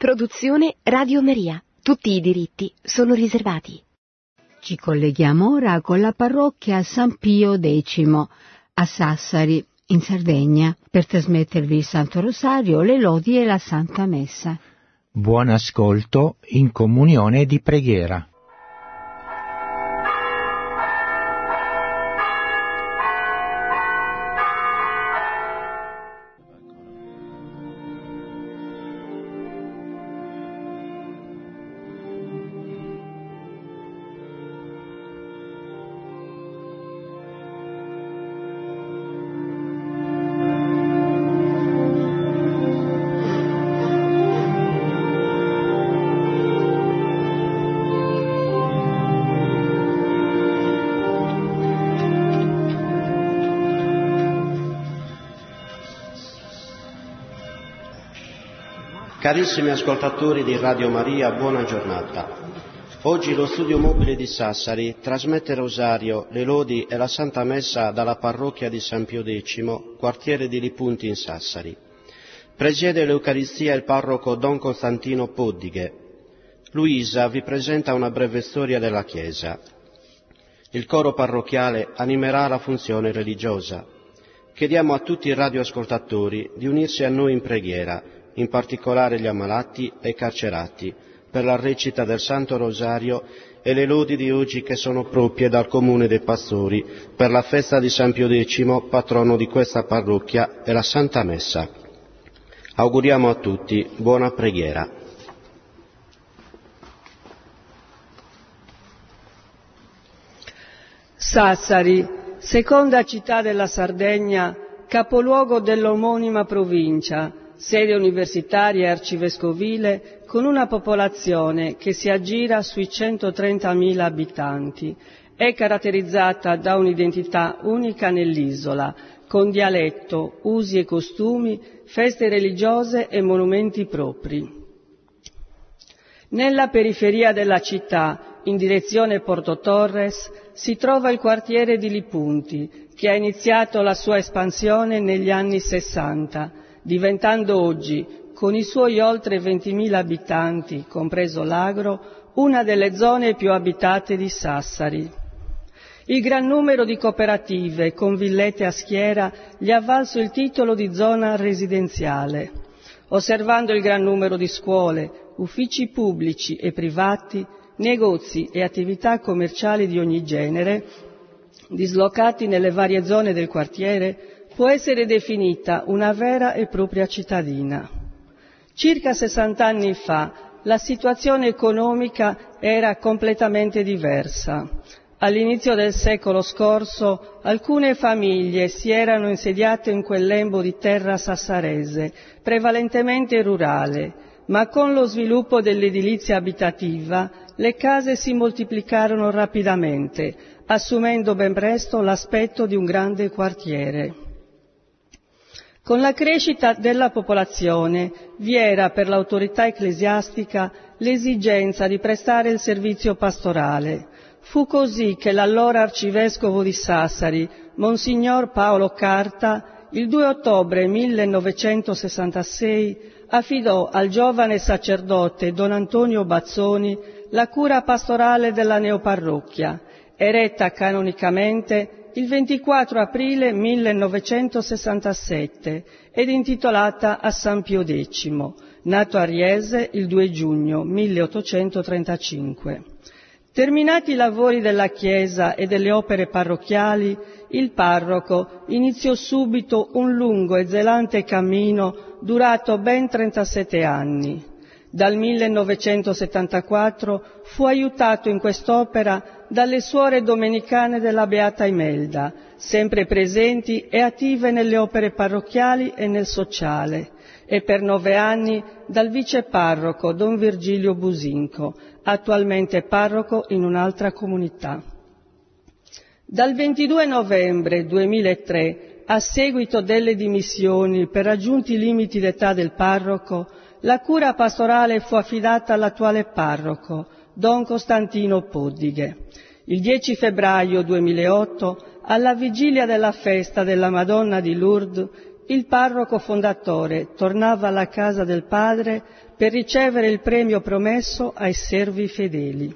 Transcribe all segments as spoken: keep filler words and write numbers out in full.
Produzione Radio Maria. Tutti i diritti sono riservati. Ci colleghiamo ora con la parrocchia San Pio X a Sassari, in Sardegna, per trasmettervi il Santo Rosario, le lodi e la Santa Messa. Buon ascolto in comunione di preghiera. Carissimi ascoltatori di Radio Maria, buona giornata. Oggi lo studio mobile di Sassari trasmette Rosario, le lodi e la Santa Messa dalla parrocchia di San Pio X, quartiere di Lipunti in Sassari. Presiede l'Eucaristia il parroco Don Costantino Poddighe. Luisa vi presenta una breve storia della Chiesa. Il coro parrocchiale animerà la funzione religiosa. Chiediamo a tutti i radioascoltatori di unirsi a noi in preghiera, in particolare gli ammalati e carcerati, per la recita del Santo Rosario e le lodi di oggi che sono proprie dal Comune dei Pastori per la festa di San Pio X, patrono di questa parrocchia, e la Santa Messa. Auguriamo a tutti buona preghiera. Sassari, seconda città della Sardegna, capoluogo dell'omonima provincia, sede universitaria e arcivescovile, con una popolazione che si aggira sui centotrentamila abitanti. È caratterizzata da un'identità unica nell'isola, con dialetto, usi e costumi, feste religiose e monumenti propri. Nella periferia della città, in direzione Porto Torres, si trova il quartiere di Lipunti, che ha iniziato la sua espansione negli anni sessanta, diventando oggi, con i suoi oltre ventimila abitanti, compreso l'agro, una delle zone più abitate di Sassari. Il gran numero di cooperative con villette a schiera gli ha valso il titolo di zona residenziale. Osservando il gran numero di scuole, uffici pubblici e privati, negozi e attività commerciali di ogni genere, dislocati nelle varie zone del quartiere, può essere definita una vera e propria cittadina. Circa sessant'anni fa la situazione economica era completamente diversa. All'inizio del secolo scorso alcune famiglie si erano insediate in quel lembo di terra sassarese, prevalentemente rurale, ma con lo sviluppo dell'edilizia abitativa le case si moltiplicarono rapidamente, assumendo ben presto l'aspetto di un grande quartiere. Con la crescita della popolazione vi era per l'autorità ecclesiastica l'esigenza di prestare il servizio pastorale. Fu così che l'allora arcivescovo di Sassari, Monsignor Paolo Carta, il due ottobre millenovecentosessantasei affidò al giovane sacerdote Don Antonio Bazzoni la cura pastorale della neoparrocchia, eretta canonicamente il ventiquattro aprile millenovecentosessantasette ed intitolata a San Pio X, nato a Riese il due giugno milleottocentotrentacinque. Terminati i lavori della chiesa e delle opere parrocchiali, il parroco iniziò subito un lungo e zelante cammino durato ben trentasette anni. Dal millenovecentosettantaquattro fu aiutato in quest'opera dalle suore domenicane della Beata Imelda, sempre presenti e attive nelle opere parrocchiali e nel sociale, e per nove anni dal viceparroco Don Virgilio Businco, attualmente parroco in un'altra comunità. Dal ventidue novembre duemilatré, a seguito delle dimissioni per raggiunti limiti d'età del parroco, la cura pastorale fu affidata all'attuale parroco, Don Costantino Poddighe. Il dieci febbraio duemilaotto, alla vigilia della festa della Madonna di Lourdes, il parroco fondatore tornava alla casa del Padre per ricevere il premio promesso ai servi fedeli.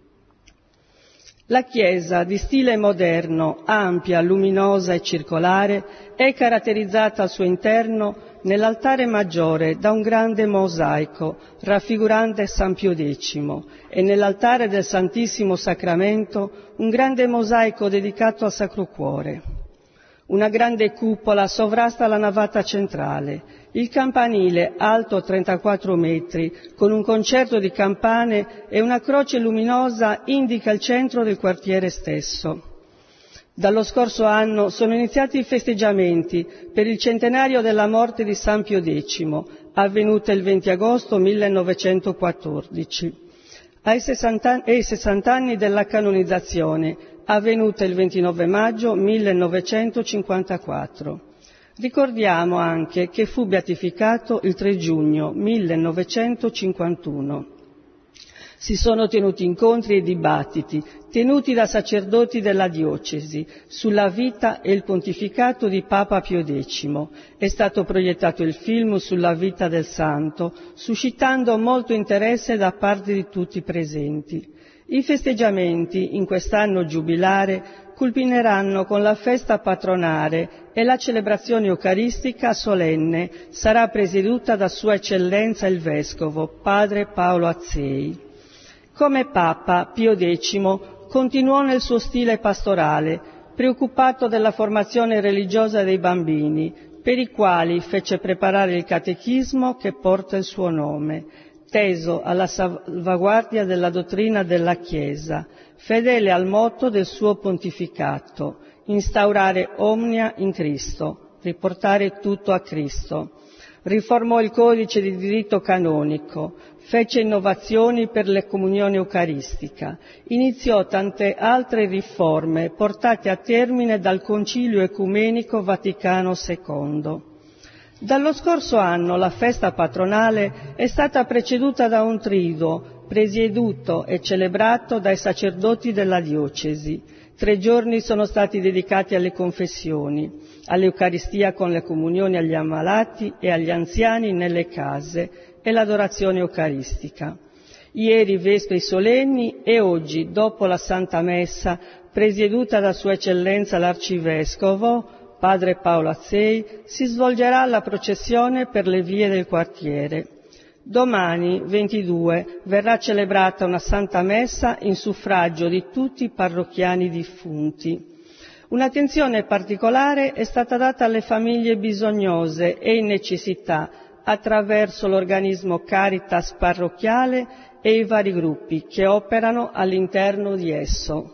La chiesa, di stile moderno, ampia, luminosa e circolare, è caratterizzata al suo interno nell'altare maggiore da un grande mosaico raffigurante San Pio X e nell'altare del Santissimo Sacramento un grande mosaico dedicato al Sacro Cuore. Una grande cupola sovrasta la navata centrale. Il campanile, alto trentaquattro metri, con un concerto di campane e una croce luminosa, indica il centro del quartiere stesso. Dallo scorso anno sono iniziati i festeggiamenti per il centenario della morte di San Pio X, avvenuta il venti agosto millenovecentoquattordici, ai sessanta anni della canonizzazione, avvenuta il ventinove maggio millenovecentocinquantaquattro. Ricordiamo anche che fu beatificato il tre giugno millenovecentocinquantuno. Si sono tenuti incontri e dibattiti, tenuti da sacerdoti della diocesi, sulla vita e il pontificato di Papa Pio X. È stato proiettato il film sulla vita del santo, suscitando molto interesse da parte di tutti i presenti. I festeggiamenti, in quest'anno giubilare, culmineranno con la festa patronale e la celebrazione eucaristica solenne sarà presieduta da Sua Eccellenza il Vescovo, Padre Paolo Azzei. Come Papa, Pio X continuò nel suo stile pastorale, preoccupato della formazione religiosa dei bambini, per i quali fece preparare il catechismo che porta il suo nome, teso alla salvaguardia della dottrina della Chiesa, fedele al motto del suo pontificato, instaurare omnia in Cristo, riportare tutto a Cristo. Riformò il codice di diritto canonico, fece innovazioni per la comunione eucaristica, iniziò tante altre riforme portate a termine dal Concilio Ecumenico Vaticano secondo. Dallo scorso anno la festa patronale è stata preceduta da un triduo, presieduto e celebrato dai sacerdoti della diocesi. Tre giorni sono stati dedicati alle confessioni, all'Eucaristia con le comunioni agli ammalati e agli anziani nelle case e l'adorazione eucaristica. Ieri vespri solenni e oggi, dopo la Santa Messa, presieduta da Sua Eccellenza l'Arcivescovo, Padre Paolo Azzei, si svolgerà la processione per le vie del quartiere. Domani, ventidue, verrà celebrata una Santa Messa in suffragio di tutti i parrocchiani diffunti. Un'attenzione particolare è stata data alle famiglie bisognose e in necessità attraverso l'organismo Caritas parrocchiale e i vari gruppi che operano all'interno di esso.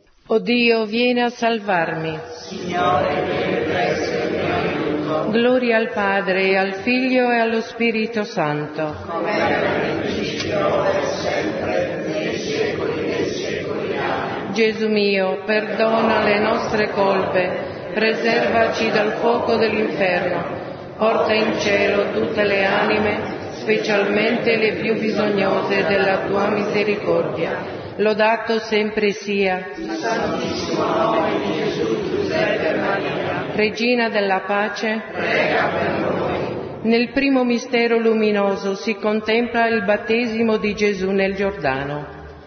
O Dio, vieni a salvarmi. Signore, vieni presso il mio aiuto. Gloria al Padre, e al Figlio e allo Spirito Santo. Come era nel principio, ora e sempre, nei secoli dei secoli. Amen. Gesù mio, perdona le nostre colpe, preservaci dal fuoco dell'inferno, porta in cielo tutte le anime, specialmente le più bisognose della tua misericordia. Lodato sempre sia il Santissimo nome di Gesù, Giuseppe e Maria. Regina della pace, prega per noi. Nel primo mistero luminoso si contempla il battesimo di Gesù nel Giordano.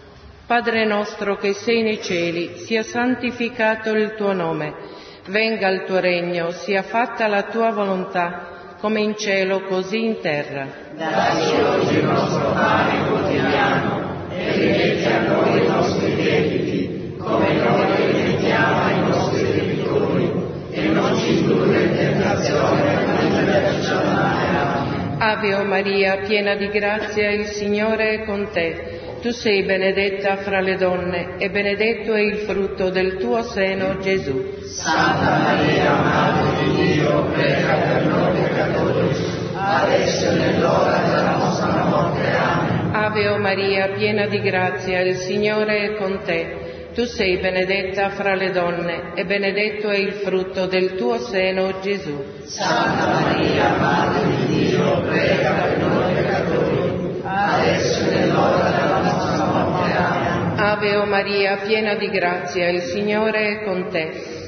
Padre nostro che sei nei cieli, sia santificato il tuo nome. Venga il tuo regno, sia fatta la tua volontà, come in cielo così in terra. Dacci oggi il nostro pane quotidiano. E rimetti a noi i nostri debiti, come noi rimettiamo ai nostri debitori, e non ci indurre in tentazione, ma liberaci dal male. Ave o Maria, piena di grazia, il Signore è con te. Tu sei benedetta fra le donne, e benedetto è il frutto del tuo seno, Gesù. Santa Maria, Madre di Dio, prega per noi peccatori, adesso è nell'ora della nostra morte. Amen. Ave o Maria, piena di grazia, il Signore è con te. Tu sei benedetta fra le donne, e benedetto è il frutto del tuo seno, Gesù. Santa Maria, Madre di Dio, prega per noi peccatori, adesso è nell'ora della nostra morte. Amen. Ave o Maria, piena di grazia, il Signore è con te.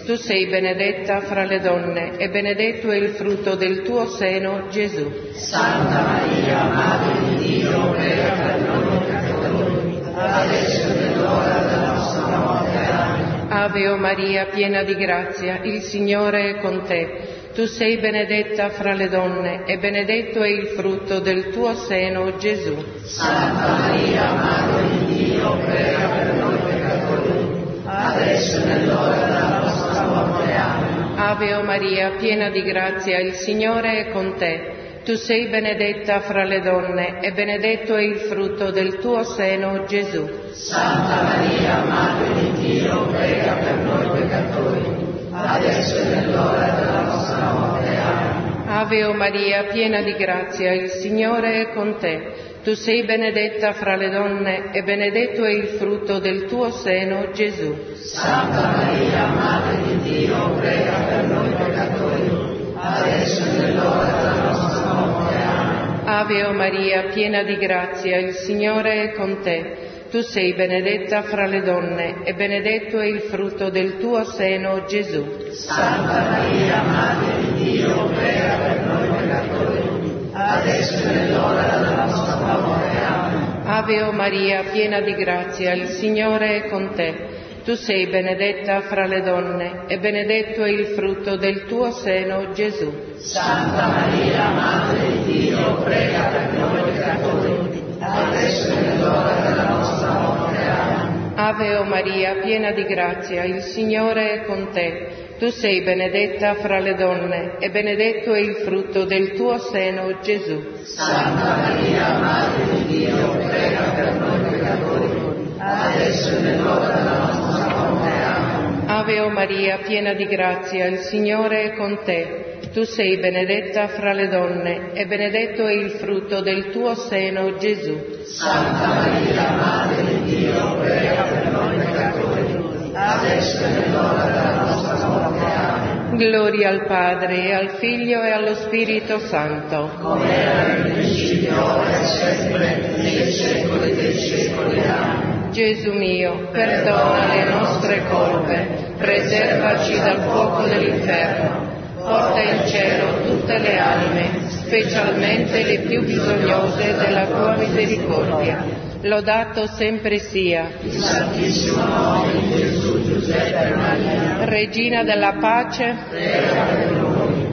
Tu sei benedetta fra le donne e benedetto è il frutto del tuo seno, Gesù. Santa Maria, Madre di Dio, prega per noi peccatori, adesso è l'ora della nostra morte. Amen. Ave o Maria, piena di grazia, il Signore è con te. Tu sei benedetta fra le donne e benedetto è il frutto del tuo seno, Gesù. Santa Maria, Madre di Dio, prega per noi peccatori, adesso è l'ora della nostra morte. Amen. Ave o Maria, piena di grazia, il Signore è con te. Tu sei benedetta fra le donne e benedetto è il frutto del tuo seno, Gesù. Santa Maria, Madre di Dio, prega per noi peccatori, adesso è l'ora della nostra morte. Amen. Ave o Maria, piena di grazia, il Signore è con te. Tu sei benedetta fra le donne e benedetto è il frutto del tuo seno, Gesù. Santa Maria, Madre di Dio, prega per noi peccatori, adesso è l'ora della nostra morte. Amen. Ave o Maria, piena di grazia, il Signore è con te. Tu sei benedetta fra le donne e benedetto è il frutto del tuo seno, Gesù. Santa Maria, Madre di Dio, prega per noi peccatori, adesso è l'ora della nostra morte. Amen. Ave o Maria, piena di grazia, il Signore è con te. Tu sei benedetta fra le donne e benedetto è il frutto del tuo seno, Gesù. Santa Maria, Madre di Dio, prega per noi peccatori, adesso è l'ora della nostra morte. Amen. Ave o Maria, piena di grazia, il Signore è con te. Tu sei benedetta fra le donne e benedetto è il frutto del tuo seno, Gesù. Santa Maria, Madre di Dio, prega per noi peccatori, adesso è l'ora della nostra morte. Amen. Ave o Maria, piena di grazia, il Signore è con te. Tu sei benedetta fra le donne e benedetto è il frutto del tuo seno, Gesù. Santa Maria, Madre di Dio, prega per noi peccatori, adesso è l'ora della nostra morte. Amen. Gloria al Padre, e al Figlio e allo Spirito Santo. Come era nel principio, ora e sempre, nei secoli dei secoli. Amen. Gesù mio, perdona le nostre colpe, preservaci dal fuoco dell'inferno. Porta in cielo tutte le anime, specialmente le più bisognose della tua misericordia. Lodato sempre sia il Santissimo nome di Gesù, Giuseppe e Maria. Regina della pace, prega per noi.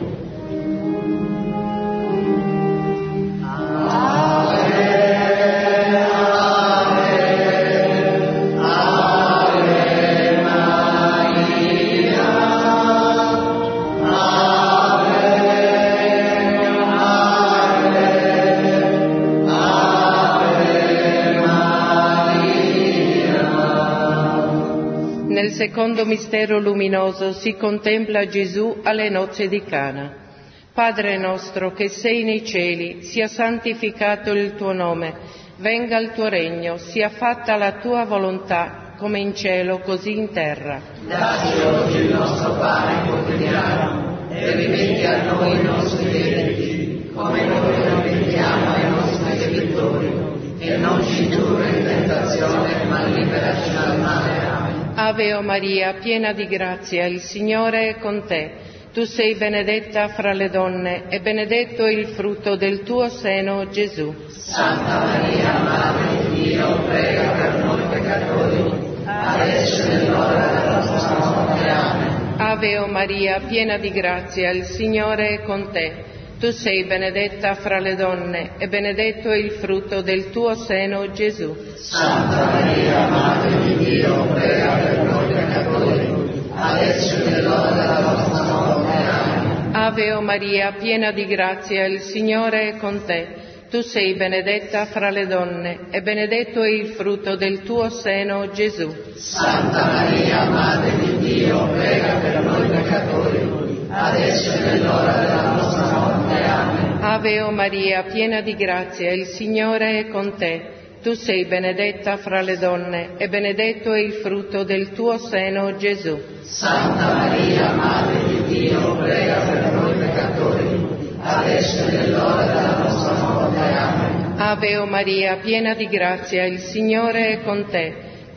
Nel secondo mistero luminoso si contempla Gesù alle nozze di Cana. Padre nostro che sei nei cieli, sia santificato il tuo nome, venga il tuo regno, sia fatta la tua volontà, come in cielo così in terra. Dacci oggi il nostro pane quotidiano e rimetti a noi i nostri debiti, come noi rimettiamo ai nostri debitori, e non ci indurre in tentazione, ma liberaci dal male. Amen. Ave o Maria, piena di grazia, il Signore è con te. Tu sei benedetta fra le donne e benedetto è il frutto del tuo seno, Gesù. Santa Maria, Madre di Dio, prega per noi peccatori, adesso è l'ora della nostra morte. Amen. Ave o Maria, piena di grazia, il Signore è con te. Tu sei benedetta fra le donne e benedetto è il frutto del tuo seno, Gesù. Santa Maria, Madre di Dio, prega per noi peccatori, adesso è l'ora della nostra morte. Amen. Ave o Maria, piena di grazia, il Signore è con te. Tu sei benedetta fra le donne e benedetto è il frutto del tuo seno, Gesù. Santa Maria, Madre di Dio, prega per noi peccatori, adesso è l'ora della nostra morte. Amen. Ave o Maria, piena di grazia, il Signore è con te. Tu sei benedetta fra le donne e benedetto è il frutto del tuo seno, Gesù. Santa Maria, Madre di Dio, prega per noi peccatori, adesso è l'ora della nostra morte. Amen. Ave o Maria, piena di grazia, il Signore è con te.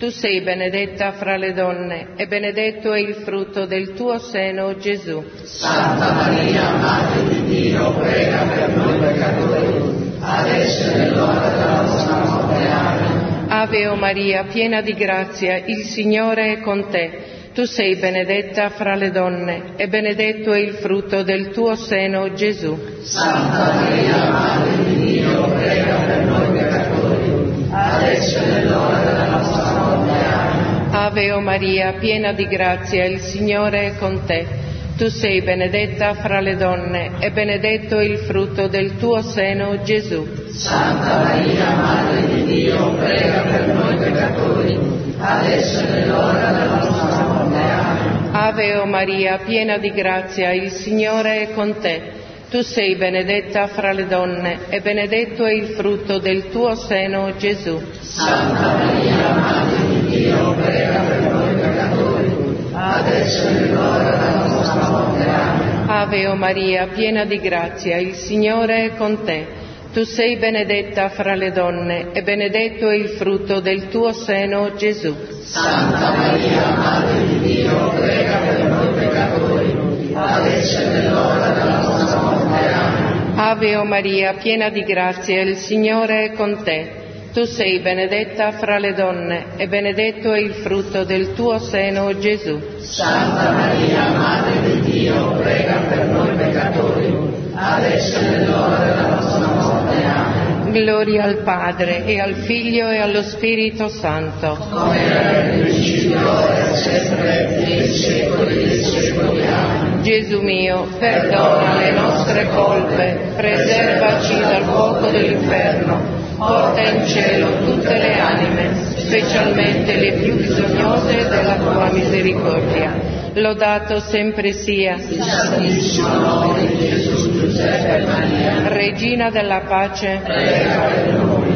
Tu sei benedetta fra le donne e benedetto è il frutto del tuo seno, Gesù. Santa Maria, Madre di Dio, prega per noi peccatori, adesso è l'ora della nostra morte. Amen. Ave o Maria, piena di grazia, il Signore è con te. Tu sei benedetta fra le donne e benedetto è il frutto del tuo seno, Gesù. Santa Maria, Madre di Dio, prega per noi peccatori, adesso è l'ora della nostra morte. Amen. Ave o Maria, piena di grazia, il Signore è con te. Tu sei benedetta fra le donne e benedetto è il frutto del tuo seno, Gesù. Santa Maria, Madre di Dio, prega per noi peccatori, adesso è l'ora della nostra morte. Amen. Ave o Maria, piena di grazia, il Signore è con te. Tu sei benedetta fra le donne e benedetto è il frutto del tuo seno, Gesù. Santa Maria, Madre di Dio, prega per noi peccatori, adesso è l'ora della nostra morte. Amen. Ave o Maria, piena di grazia, il Signore è con te. Tu sei benedetta fra le donne e benedetto è il frutto del tuo seno, Gesù. Santa Maria, Madre di Dio, prega per noi peccatori, adesso è l'ora della nostra morte. Amen. Ave o Maria, piena di grazia, il Signore è con te. Tu sei benedetta fra le donne e benedetto è il frutto del tuo seno, Gesù. Santa Maria, Madre di Dio, prega per noi peccatori, adesso è l'ora della nostra morte. Amen. Gloria al Padre, e al Figlio, e allo Spirito Santo. Come era nel principio, ora e sempre, nei secoli dei secoli. Amen. Gesù mio, perdona le nostre colpe, preservaci dal fuoco dell'inferno, porta in cielo tutte le anime, specialmente le più bisognose della tua misericordia. Lodato sempre sia il Santissimo nome di Gesù, Giuseppe e Maria. Regina della pace, prega per noi.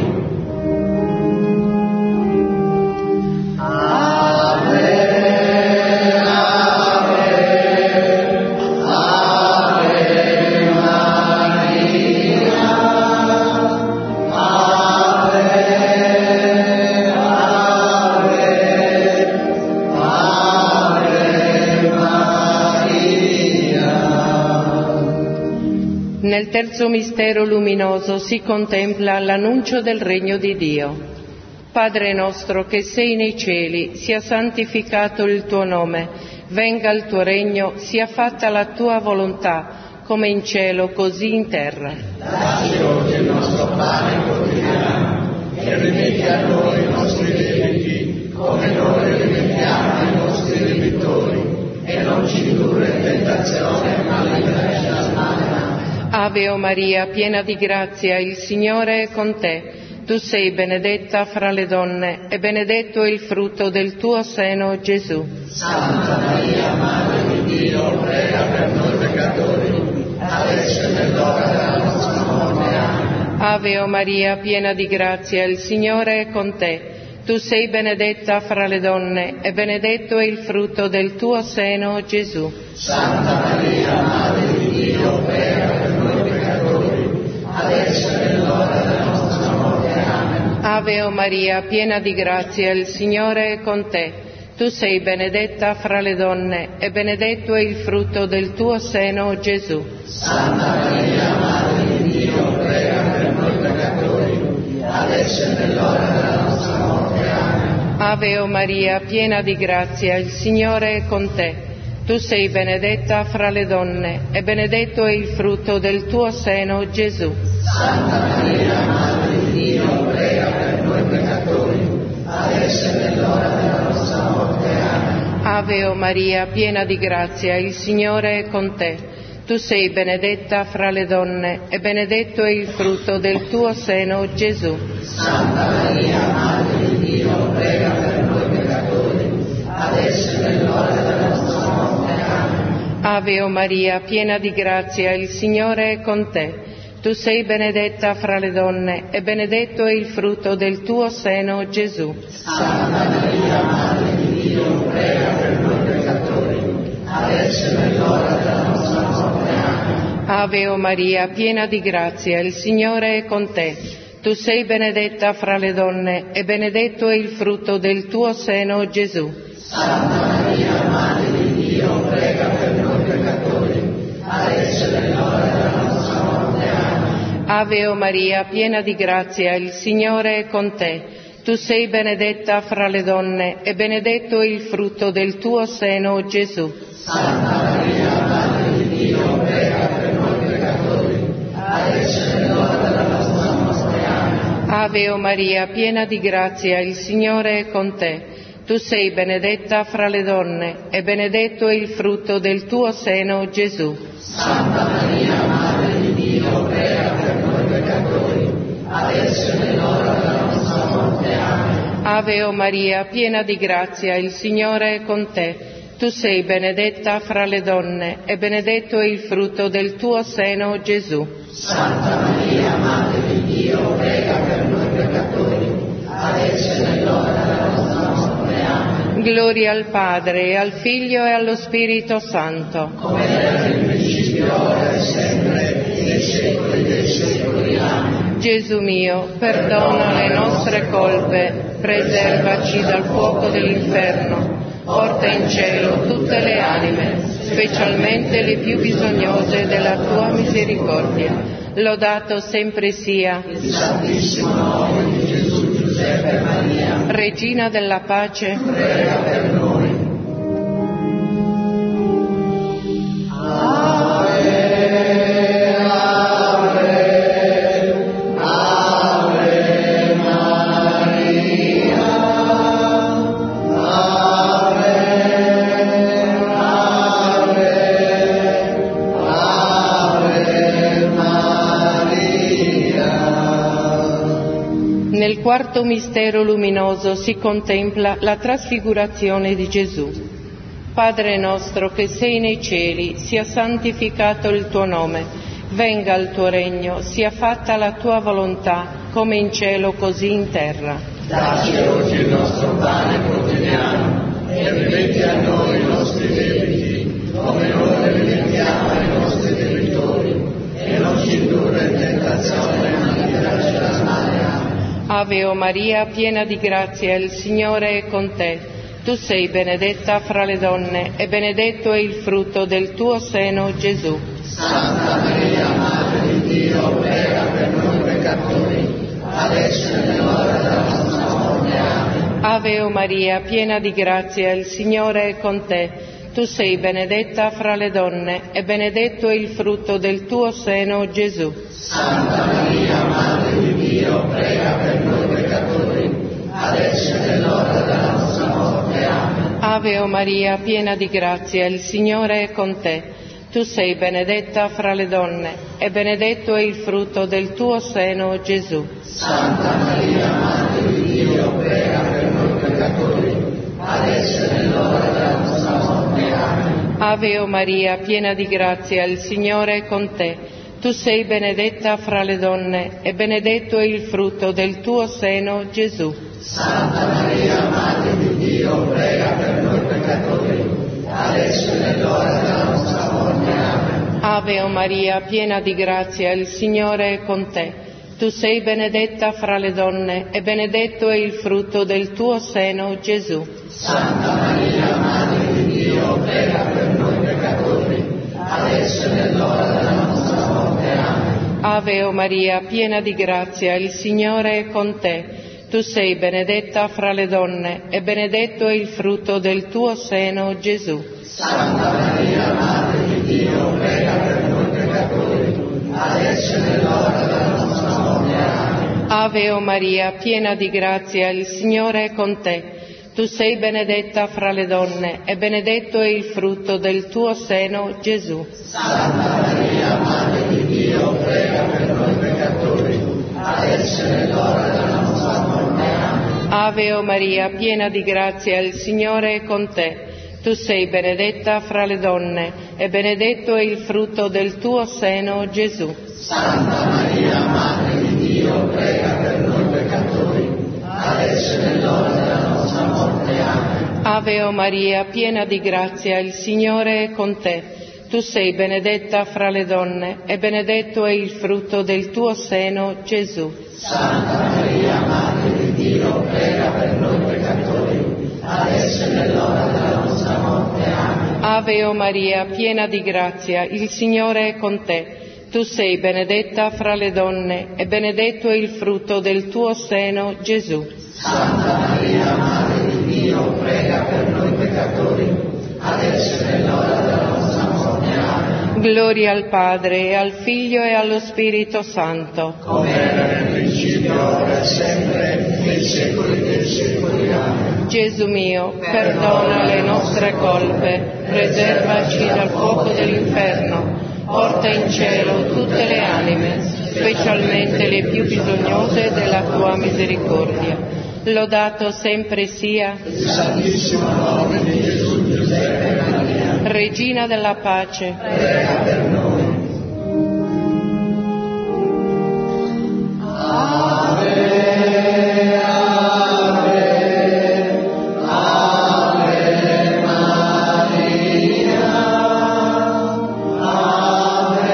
Ave, Ave, Ave Maria. Ave, Nel terzo mistero luminoso si contempla l'annuncio del regno di Dio. Padre nostro che sei nei cieli, sia santificato il tuo nome, venga il tuo regno, sia fatta la tua volontà, come in cielo così in terra. Dacci oggi il nostro pane quotidiano e rimetti a noi i nostri debiti, come noi rimettiamo ai nostri debitori, e non ci indurre in tentazione, ma liberaci dal male. Ave o Maria, piena di grazia, il Signore è con te. Tu sei benedetta fra le donne e benedetto è il frutto del tuo seno, Gesù. Santa Maria, Madre di Dio, prega per noi peccatori, adesso è nell'ora della nostra morte. Amen. Ave o Maria, piena di grazia, il Signore è con te. Tu sei benedetta fra le donne e benedetto è il frutto del tuo seno, Gesù. Santa Maria, Madre di Dio, prega per noi peccatori, adesso è nell'ora della nostra morte. Amen. Ave o Maria, piena di grazia, il Signore è con te. Tu sei benedetta fra le donne e benedetto è il frutto del tuo seno, Gesù. Santa Maria, Madre di Dio, prega per noi peccatori, adesso è nell'ora della nostra morte. Amen. Ave o Maria, piena di grazia, il Signore è con te. Tu sei benedetta fra le donne e benedetto è il frutto del tuo seno, Gesù. Santa Maria, Madre di Dio, prega per noi peccatori, adesso è nell'ora della nostra morte. Amen. Ave o Maria, piena di grazia, il Signore è con te. Tu sei benedetta fra le donne e benedetto è il frutto del tuo seno, Gesù. Santa Maria, Madre di Dio, prega per noi peccatori, adesso è nell'ora della nostra morte. Amen. Ave o Maria, piena di grazia, il Signore è con te. Tu sei benedetta fra le donne e benedetto è il frutto del tuo seno, Gesù. Santa Maria, Madre di Dio, prega per noi peccatori, adesso è nell'ora della nostra morte. Amen. Ave o Maria, piena di grazia, il Signore è con te. Tu sei benedetta fra le donne e benedetto è il frutto del tuo seno, Gesù. Santa Maria, Madre di Dio, prega per noi peccatori, adesso è l'ora della nostra morte. Amen. Ave o Maria, piena di grazia, il Signore è con te. Tu sei benedetta fra le donne e benedetto è il frutto del tuo seno, Gesù. Santa Maria, Madre di Dio, prega per noi peccatori, adesso è l'ora della nostra morte. Amen. Ave o Maria, piena di grazia, il Signore è con te. Tu sei benedetta fra le donne e benedetto è il frutto del tuo seno, Gesù. Santa Maria, Madre di Dio, prega per noi peccatori, adesso è l'ora della nostra morte. Amen. Ave o Maria, piena di grazia, il Signore è con te. Tu sei benedetta fra le donne e benedetto è il frutto del tuo seno, Gesù. Santa Maria, Madre di Dio, prega per noi peccatori, adesso è l'ora della nostra morte. Amen. Gloria al Padre, e al Figlio e allo Spirito Santo. Come era nel principio, ora e sempre, nei secoli dei secoli. Amen. Gesù mio, perdona le nostre colpe, preservaci dal fuoco dell'inferno, porta in cielo tutte le anime, specialmente le più bisognose della tua misericordia. Lodato sempre sia il Santissimo nome di Gesù, Giuseppe e Maria. Regina della pace, prega per noi. Nel quarto mistero luminoso si contempla la trasfigurazione di Gesù. Padre nostro che sei nei cieli, sia santificato il tuo nome, venga il tuo regno, sia fatta la tua volontà, come in cielo così in terra. Dacci oggi il nostro pane quotidiano e rimetti a noi i nostri debiti, come noi rimettiamo ai nostri debitori, e non ci indurre in tentazione, ma liberaci dal male. Ave o Maria, piena di grazia, il Signore è con te. Tu sei benedetta fra le donne e benedetto è il frutto del tuo seno, Gesù. Santa Maria, Madre di Dio, prega per noi peccatori, adesso è l'ora della nostra morte. Amen. Ave o Maria, piena di grazia, il Signore è con te. Tu sei benedetta fra le donne e benedetto è il frutto del tuo seno, Gesù. Santa Maria, Madre di Dio, prega per noi peccatori, adesso è l'ora della nostra morte. Amen. Ave o Maria, piena di grazia, il Signore è con te. Tu sei benedetta fra le donne e benedetto è il frutto del tuo seno, Gesù. Santa Maria, Madre di Dio, prega per noi peccatori, adesso è l'ora della nostra morte. Amen. Ave o Maria, piena di grazia, il Signore è con te. Tu sei benedetta fra le donne e benedetto è il frutto del tuo seno, Gesù. Santa Maria, Madre di Dio, prega per noi peccatori, adesso è l'ora della nostra morte. Amen. Ave o Maria, piena di grazia, il Signore è con te. Tu sei benedetta fra le donne e benedetto è il frutto del tuo seno, Gesù. Santa Maria, Madre di Dio, prega per noi peccatori, adesso è l'ora della nostra morte. Amen. Ave o Maria, piena di grazia, il Signore è con te. Tu sei benedetta fra le donne e benedetto è il frutto del tuo seno, Gesù. Santa Maria, Madre di Dio, prega per noi peccatori, adesso è l'ora della nostra morte. Amen. Ave o Maria, piena di grazia, il Signore è con te. Tu sei benedetta fra le donne e benedetto è il frutto del tuo seno, Gesù. Santa Maria, Madre di Dio, prega per noi peccatori, adesso è l'ora della nostra morte. Amen. Ave o Maria, piena di grazia, il Signore è con te. Tu sei benedetta fra le donne e benedetto è il frutto del tuo seno, Gesù. Santa Maria, Madre di Dio, prega per noi peccatori, adesso è l'ora della nostra morte. Amen. Ave o Maria, piena di grazia, il Signore è con te. Tu sei benedetta fra le donne e benedetto è il frutto del tuo seno, Gesù. Santa Maria, Madre di Dio, prega per noi peccatori, adesso è l'ora della nostra morte. Amen. Ave o Maria, piena di grazia, il Signore è con te. Tu sei benedetta fra le donne e benedetto è il frutto del tuo seno, Gesù. Santa Maria, Madre di Dio, prega per noi peccatori, adesso è l'ora della nostra morte. Amen. Gloria al Padre, e al Figlio e allo Spirito Santo. Come era nel principio, ora e sempre, nei secoli dei secoli. Amen. Gesù mio, perdona le nostre colpe, preservaci dal fuoco dell'inferno, porta in cielo tutte le anime, specialmente le più bisognose della tua misericordia. Lodato sempre sia il Santissimo nome di Gesù, Giuseppe e Maria. Regina della pace, prega per noi. Ave, Ave, Ave Maria. Ave,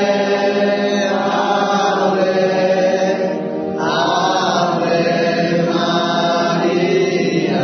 Ave, Ave Maria.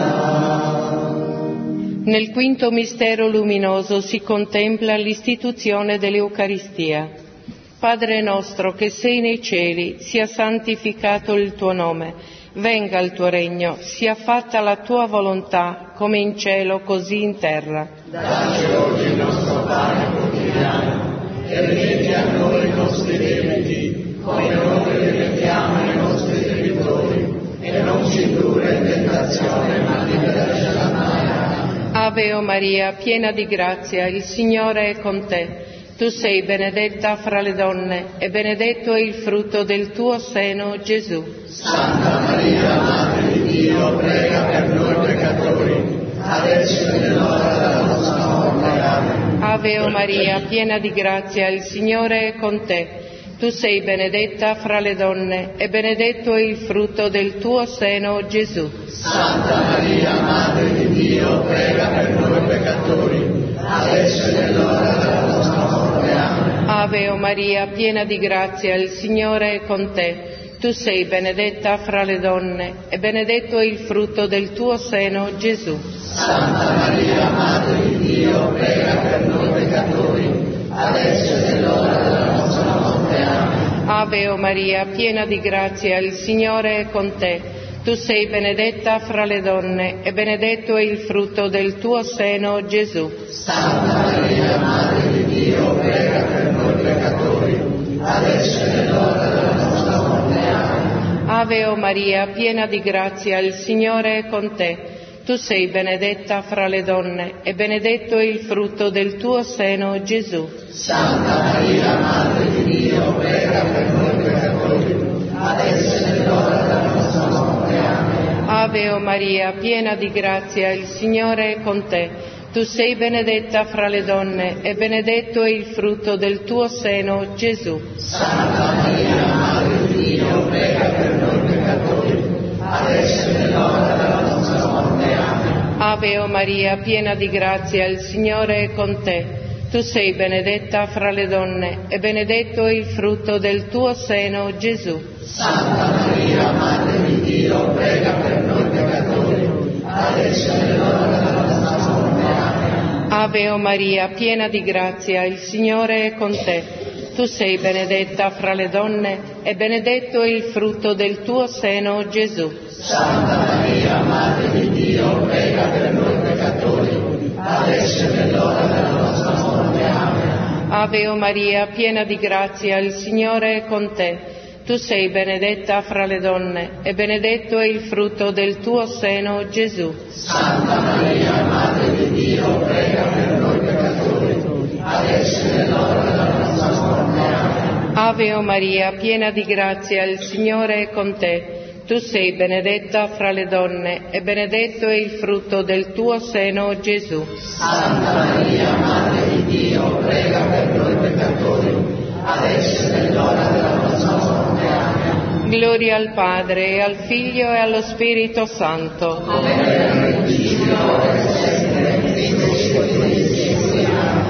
Nel quinto mistero luminoso si contempla l'istituzione dell'Eucaristia. Padre nostro che sei nei cieli, sia santificato il tuo nome, venga il tuo regno, sia fatta la tua volontà, come in cielo così in terra. Dacci oggi il nostro pane quotidiano e rimetti a noi i nostri debiti, come noi rimettiamo ai nostri debitori, e non ci indurre in tentazione, ma liberaci dal male. Ave o Maria, piena di grazia, il Signore è con te. Tu sei benedetta fra le donne e benedetto è il frutto del tuo seno, Gesù. Santa Maria, Madre di Dio, prega per noi peccatori, adesso è l'ora della nostra morte. Amen. Ave o Maria, piena di grazia, il Signore è con te. Tu sei benedetta fra le donne e benedetto è il frutto del tuo seno, Gesù. Santa Maria, Madre di Dio, prega per noi peccatori, adesso è l'ora della nostra morte. Amen. Ave o Maria, piena di grazia, il Signore è con te. Tu sei benedetta fra le donne e benedetto è il frutto del tuo seno, Gesù. Santa Maria, Madre di Dio, prega per noi peccatori, adesso è l'ora della nostra morte. Amen. Ave o Maria, piena di grazia, il Signore è con te. Tu sei benedetta fra le donne e benedetto è il frutto del tuo seno, Gesù. Santa Maria, Madre di Dio, prega per noi peccatori, adesso è l'ora della nostra morte. Amen. Ave o Maria, piena di grazia, il Signore è con te. Tu sei benedetta fra le donne e benedetto è il frutto del tuo seno, Gesù. Santa Maria, Madre di Dio, prega per noi peccatori, adesso è l'ora della nostra morte. Amen. Ave o Maria, piena di grazia, il Signore è con te. Tu sei benedetta fra le donne e benedetto è il frutto del tuo seno, Gesù. Santa Maria, Madre di Dio, prega per noi peccatori, adesso è l'ora della nostra morte. Amen. Ave o Maria, piena di grazia, il Signore è con te. Tu sei benedetta fra le donne e benedetto è il frutto del tuo seno, Gesù. Santa Maria, Madre di Dio, prega per noi peccatori, adesso è l'ora della nostra morte. Amen. Ave o Maria, piena di grazia, il Signore è con te. Tu sei benedetta fra le donne e benedetto è il frutto del tuo seno, Gesù. Santa Maria, Madre di Dio, prega per noi peccatori, adesso è l'ora della nostra morte. Amen. Ave o Maria, piena di grazia, il Signore è con te. Tu sei benedetta fra le donne e benedetto è il frutto del tuo seno, Gesù. Santa Maria, Madre di Dio, prega per noi peccatori, adesso è l'ora della nostra morte. Amen. Ave o Maria, piena di grazia, il Signore è con te. Tu sei benedetta fra le donne e benedetto è il frutto del tuo seno, Gesù. Santa Maria, Madre di Dio, prega per noi peccatori, adesso è l'ora della nostra morte. Amen. Gloria al Padre, e al Figlio e allo Spirito Santo. Come era nel principio, ora e sempre, nei secoli dei secoli. Amen.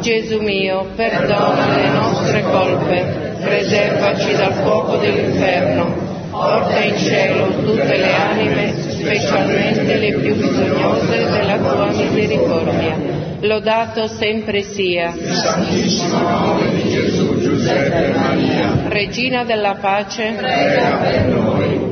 Gesù mio, perdona le nostre colpe, preservaci dal fuoco dell'inferno, porta in cielo tutte le anime, specialmente le più bisognose della tua misericordia. Lodato sempre sia il Santissimo nome di Gesù, Giuseppe e Maria. Regina della pace, prega per noi.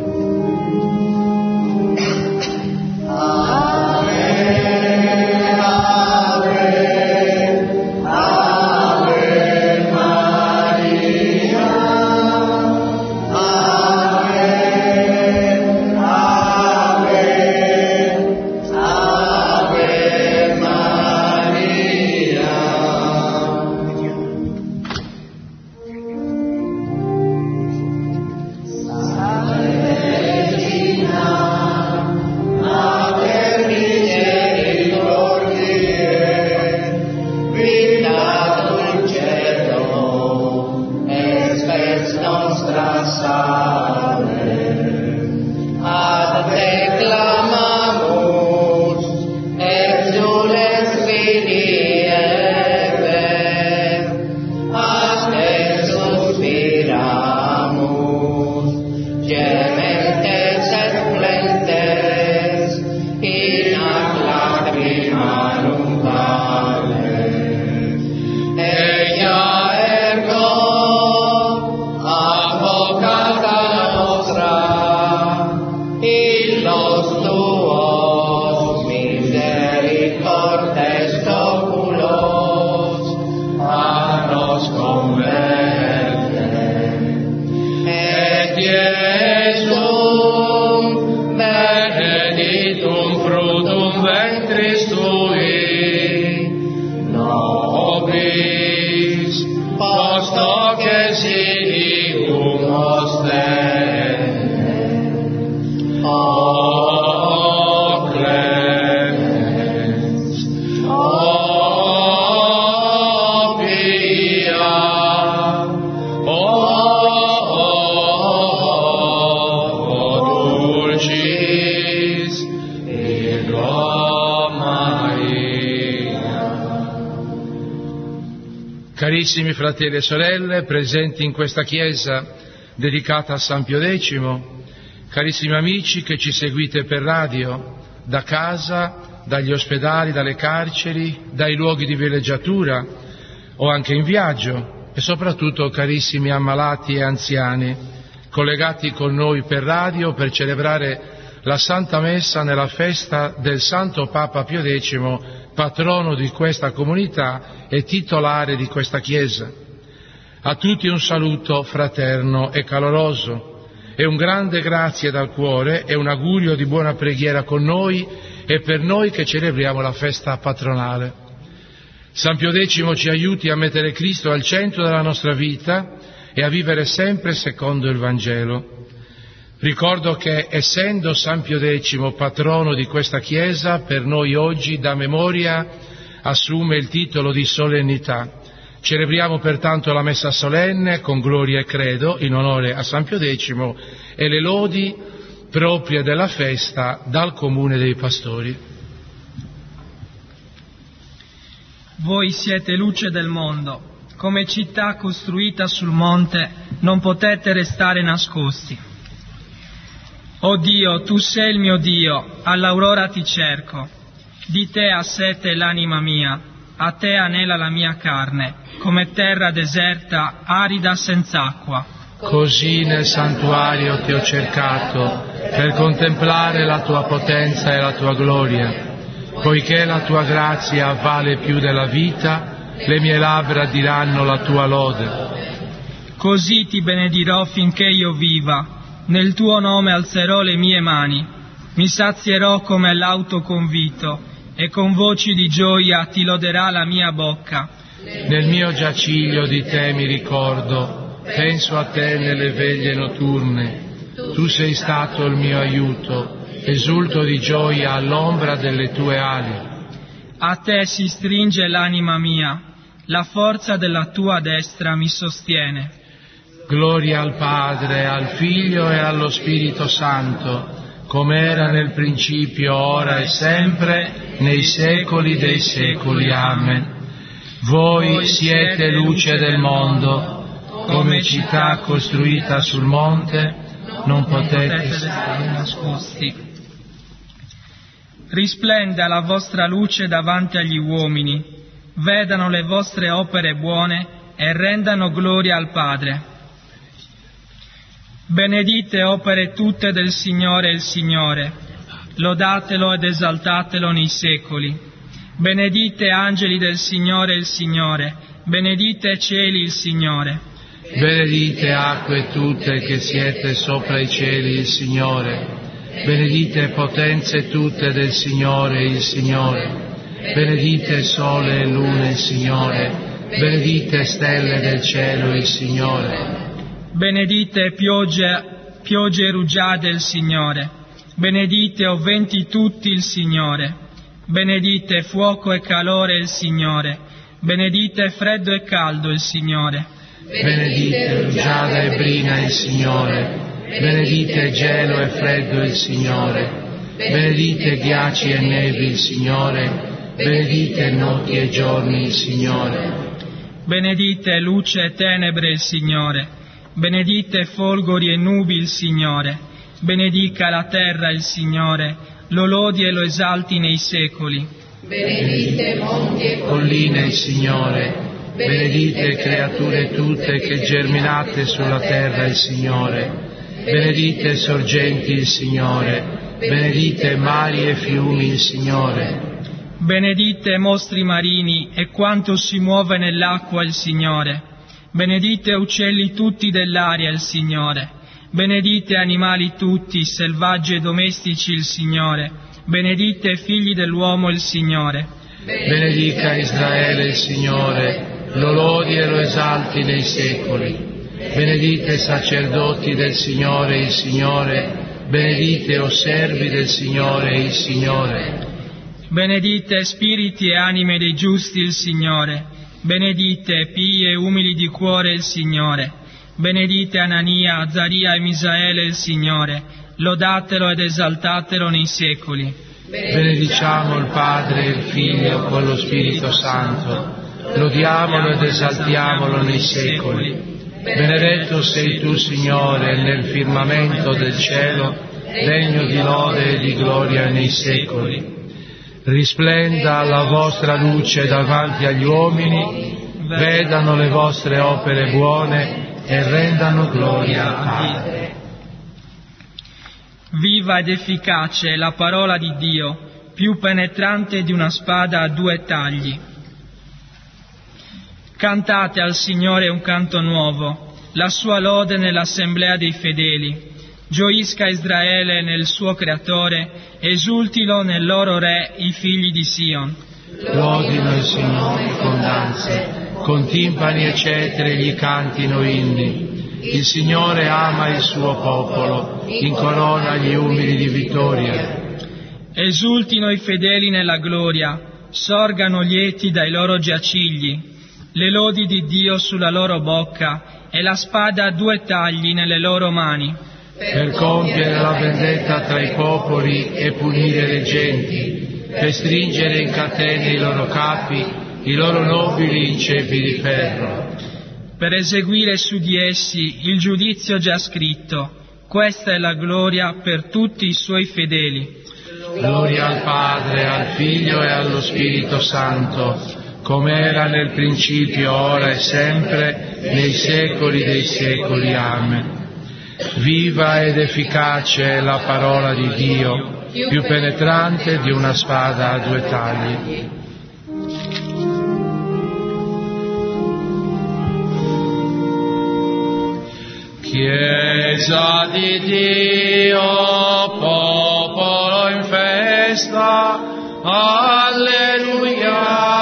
Carissimi fratelli e sorelle, presenti in questa chiesa dedicata a San Pio X, carissimi amici che ci seguite per radio, da casa, dagli ospedali, dalle carceri, dai luoghi di villeggiatura o anche in viaggio, e soprattutto carissimi ammalati e anziani, collegati con noi per radio per celebrare la Santa Messa nella festa del Santo Papa Pio X, patrono di questa comunità e titolare di questa Chiesa. A tutti un saluto fraterno e caloroso e un grande grazie dal cuore e un augurio di buona preghiera con noi e per noi che celebriamo la festa patronale. San Pio X ci aiuti a mettere Cristo al centro della nostra vita e a vivere sempre secondo il Vangelo. Ricordo che, essendo San Pio X patrono di questa Chiesa, per noi oggi, da memoria, assume il titolo di solennità. Celebriamo pertanto la Messa solenne con gloria e credo in onore a San Pio X e le lodi proprie della festa dal Comune dei Pastori. Voi siete luce del mondo. Come città costruita sul monte non potete restare nascosti. O Dio, tu sei il mio Dio, all'aurora ti cerco. Di te ha sete l'anima mia, a te anela la mia carne, come terra deserta, arida senz'acqua. Così nel santuario ti ho cercato, per contemplare la tua potenza e la tua gloria. Poiché la tua grazia vale più della vita, le mie labbra diranno la tua lode. Così ti benedirò finché io viva. Nel tuo nome alzerò le mie mani, mi sazierò come l'autoconvito e con voci di gioia ti loderà la mia bocca. Nel mio giaciglio di te mi ricordo, penso a te nelle veglie notturne. Tu sei stato il mio aiuto, esulto di gioia all'ombra delle tue ali. A te si stringe l'anima mia, la forza della tua destra mi sostiene. Gloria al Padre, al Figlio e allo Spirito Santo, come era nel principio, ora e sempre, nei secoli dei secoli. Amen. Voi siete luce del mondo, come città costruita sul monte, non potete stare nascosti. Risplenda la vostra luce davanti agli uomini, vedano le vostre opere buone e rendano gloria al Padre. Benedite opere tutte del Signore il Signore, lodatelo ed esaltatelo nei secoli. Benedite angeli del Signore il Signore, benedite cieli il Signore. Benedite acque tutte che siete sopra i cieli il Signore, benedite potenze tutte del Signore il Signore, benedite sole e luna il Signore, benedite stelle del cielo il Signore. Benedite piogge, piogge e rugiade il Signore, benedite o venti tutti il Signore. Benedite fuoco e calore il Signore, benedite freddo e caldo il Signore. Benedite rugiada e brina il Signore, benedite gelo e freddo il Signore, benedite ghiacci e nevi il Signore, benedite notti e giorni il Signore. Benedite luce e tenebre il Signore, benedite folgori e nubi il Signore, benedica la terra il Signore, lo lodi e lo esalti nei secoli. Benedite monti e colline il Signore, benedite creature tutte che germinate sulla terra il Signore, benedite sorgenti il Signore, benedite mari e fiumi il Signore. Benedite mostri marini e quanto si muove nell'acqua il Signore, benedite uccelli tutti dell'aria il Signore. Benedite animali tutti, selvaggi e domestici il Signore, benedite figli dell'uomo il Signore. Benedica Israele il Signore, lo lodi e lo esalti nei secoli. Benedite sacerdoti del Signore il Signore, benedite o servi del Signore il Signore. Benedite spiriti e anime dei giusti il Signore, benedite pii e umili di cuore il Signore. Benedite Anania, Azaria e Misaele il Signore, lodatelo ed esaltatelo nei secoli. Benediciamo il Padre e il Figlio con lo Spirito Santo, lodiamolo ed esaltiamolo nei secoli. Benedetto sei tu, Signore, nel firmamento del cielo, degno di lode e di gloria nei secoli. Risplenda la vostra luce davanti agli uomini, vedano le vostre opere buone e rendano gloria al Padre. Viva ed efficace è la parola di Dio, più penetrante di una spada a due tagli. Cantate al Signore un canto nuovo, la sua lode nell'assemblea dei fedeli. Gioisca Israele nel suo Creatore, esultino nel loro Re i figli di Sion. Lodino il Signore con danze, con timpani e cetri gli cantino inni. Il Signore ama il suo popolo, incorona gli umili di vittoria. Esultino i fedeli nella gloria, sorgano lieti dai loro giacigli. Le lodi di Dio sulla loro bocca e la spada a due tagli nelle loro mani. Per compiere la vendetta tra i popoli e punire le genti, per stringere in catene i loro capi, i loro nobili in ceppi di ferro. Per eseguire su di essi il giudizio già scritto, questa è la gloria per tutti i suoi fedeli. Gloria al Padre, al Figlio e allo Spirito Santo, come era nel principio, ora e sempre, nei secoli dei secoli. Amen. Viva ed efficace è la parola di Dio, più penetrante di una spada a due tagli. Chiesa di Dio, popolo in festa, alleluia,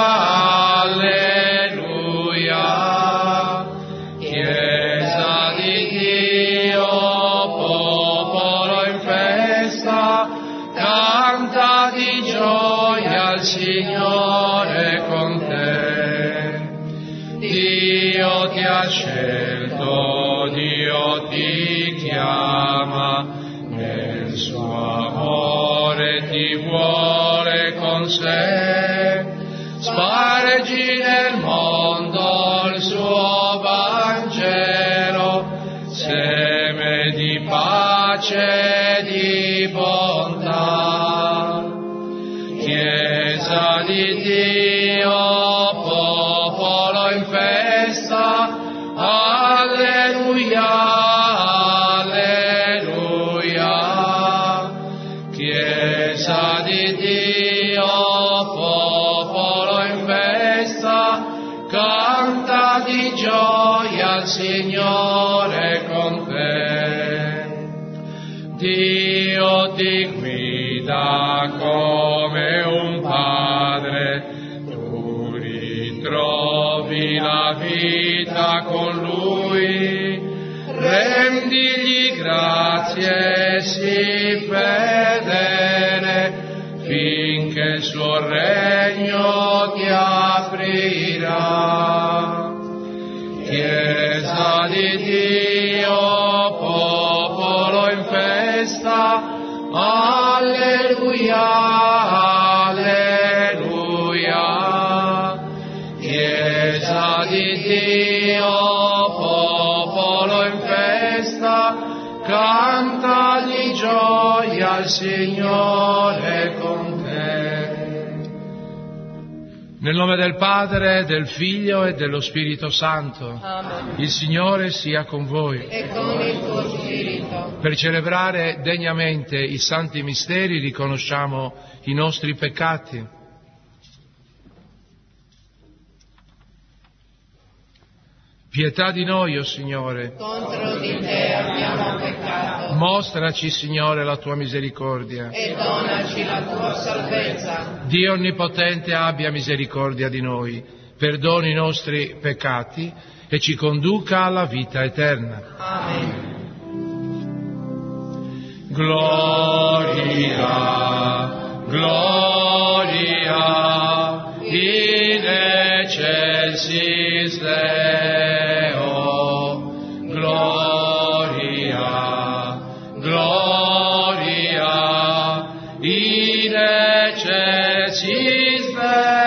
alleluia. Chiesa di Dio, popolo in festa, canta di gioia al Signore con te. Dio ti ha scelto, Dio ti chiama, nel suo amore ti vuole con sé. spargi nel mondo il suo Vangelo, seme di pace e di bontà. Chiesa di Dio, popolo in festa, alleluia, alleluia. Chiesa di Dio, popolo in festa, canta di gioia al Signore con te. Dio ti guida come un padre, tu ritrovi la vita con lui, rendigli grazie, sii fedele, finché il suo regno ti aprirà. Chiesa di Dio, popolo in festa, alleluia, alleluia. Chiesa di Dio, popolo in festa, canta di gioia al Signore con te. Nel nome del Padre, del Figlio e dello Spirito Santo. Amen. Il Signore sia con voi. E con il tuo spirito. Per celebrare degnamente i santi misteri riconosciamo i nostri peccati. Pietà di noi, o Signore. Contro di te abbiamo peccato. Mostraci, Signore, la tua misericordia. E donaci la tua salvezza. Dio Onnipotente abbia misericordia di noi, perdoni i nostri peccati e ci conduca alla vita eterna. Amen. Gloria, gloria, in excelsis Deo. Gloria, gloria, in excelsis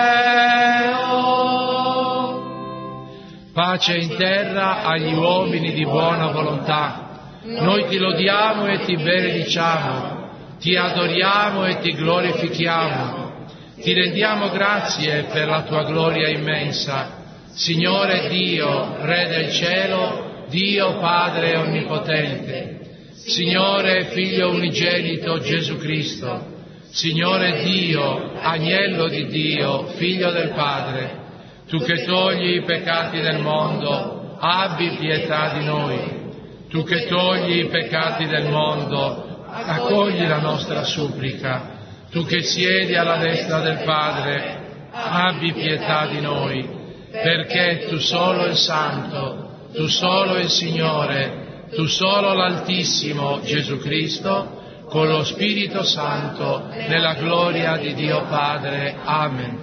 Deo. Pace in terra agli uomini di buona volontà. Noi ti lodiamo e ti benediciamo, ti adoriamo e ti glorifichiamo, ti rendiamo grazie per la tua gloria immensa. Signore Dio, Re del cielo, Dio Padre Onnipotente, Signore Figlio unigenito Gesù Cristo, Signore Dio, Agnello di Dio, Figlio del Padre, tu che togli i peccati del mondo, abbi pietà di noi. Tu che togli i peccati del mondo, accogli la nostra supplica. Tu che siedi alla destra del Padre, abbi pietà di noi, perché tu solo il Santo, tu solo il Signore, tu solo l'Altissimo Gesù Cristo, con lo Spirito Santo, nella gloria di Dio Padre. Amen.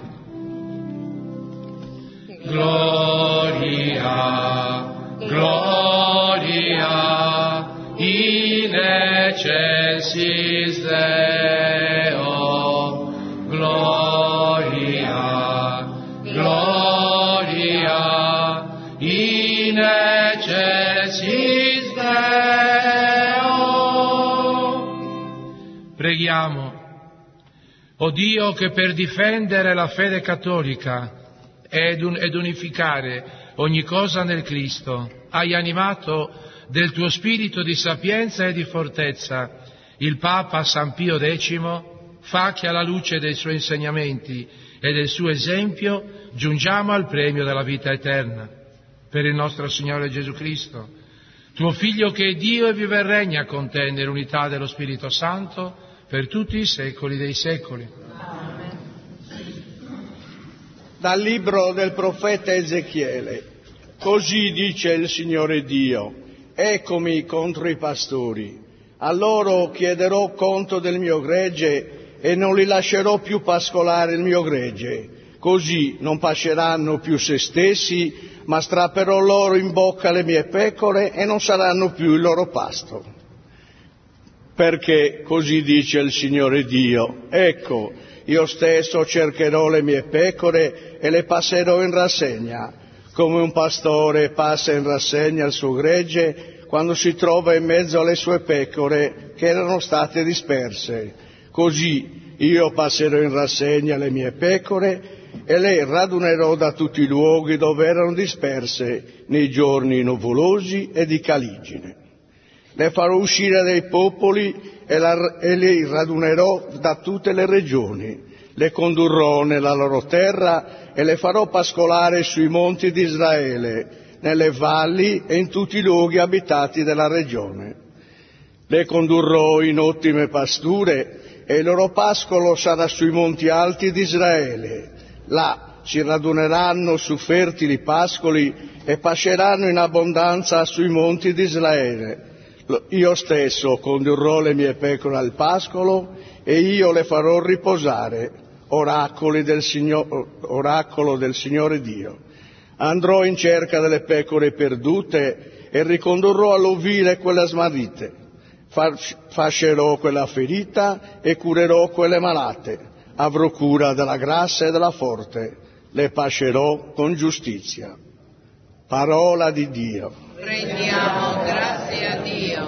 Gloria, gloria, in excelsis Deo. Gloria, gloria, in excelsis Deo. Preghiamo. O Dio, che per difendere la fede cattolica ed, un, ed unificare ogni cosa nel Cristo, hai animato del tuo spirito di sapienza e di fortezza il Papa San Pio Decimo, fa che alla luce dei suoi insegnamenti e del suo esempio giungiamo al premio della vita eterna. Per il nostro Signore Gesù Cristo, tuo Figlio che è Dio e vive e regna con te nell'unità dello Spirito Santo per tutti i secoli dei secoli. Dal libro del profeta Ezechiele. Così dice il Signore Dio: eccomi contro i pastori, a loro chiederò conto del mio gregge e non li lascerò più pascolare il mio gregge. Così non pasceranno più se stessi, ma strapperò loro in bocca le mie pecore e non saranno più il loro pasto. perché così dice il Signore Dio: ecco, io stesso cercherò le mie pecore e le passerò in rassegna, come un pastore passa in rassegna il suo gregge quando si trova in mezzo alle sue pecore che erano state disperse. Così io passerò in rassegna le mie pecore e le radunerò da tutti i luoghi dove erano disperse nei giorni nuvolosi e di caligine. Le farò uscire dai popoli e, la, e le radunerò da tutte le regioni. Le condurrò nella loro terra e le farò pascolare sui monti di Israele, nelle valli e in tutti i luoghi abitati della regione. Le condurrò in ottime pasture e il loro pascolo sarà sui monti alti di Israele. Là si raduneranno su fertili pascoli e pasceranno in abbondanza sui monti di Israele. Io stesso condurrò le mie pecore al pascolo e io le farò riposare, oracoli del Signore, oracolo del Signore Dio. Andrò in cerca delle pecore perdute e ricondurrò all'ovile quelle smarrite. Fascerò quella ferita e curerò quelle malate. Avrò cura della grassa e della forte, le pascerò con giustizia. Parola di Dio. Rendiamo grazie a Dio.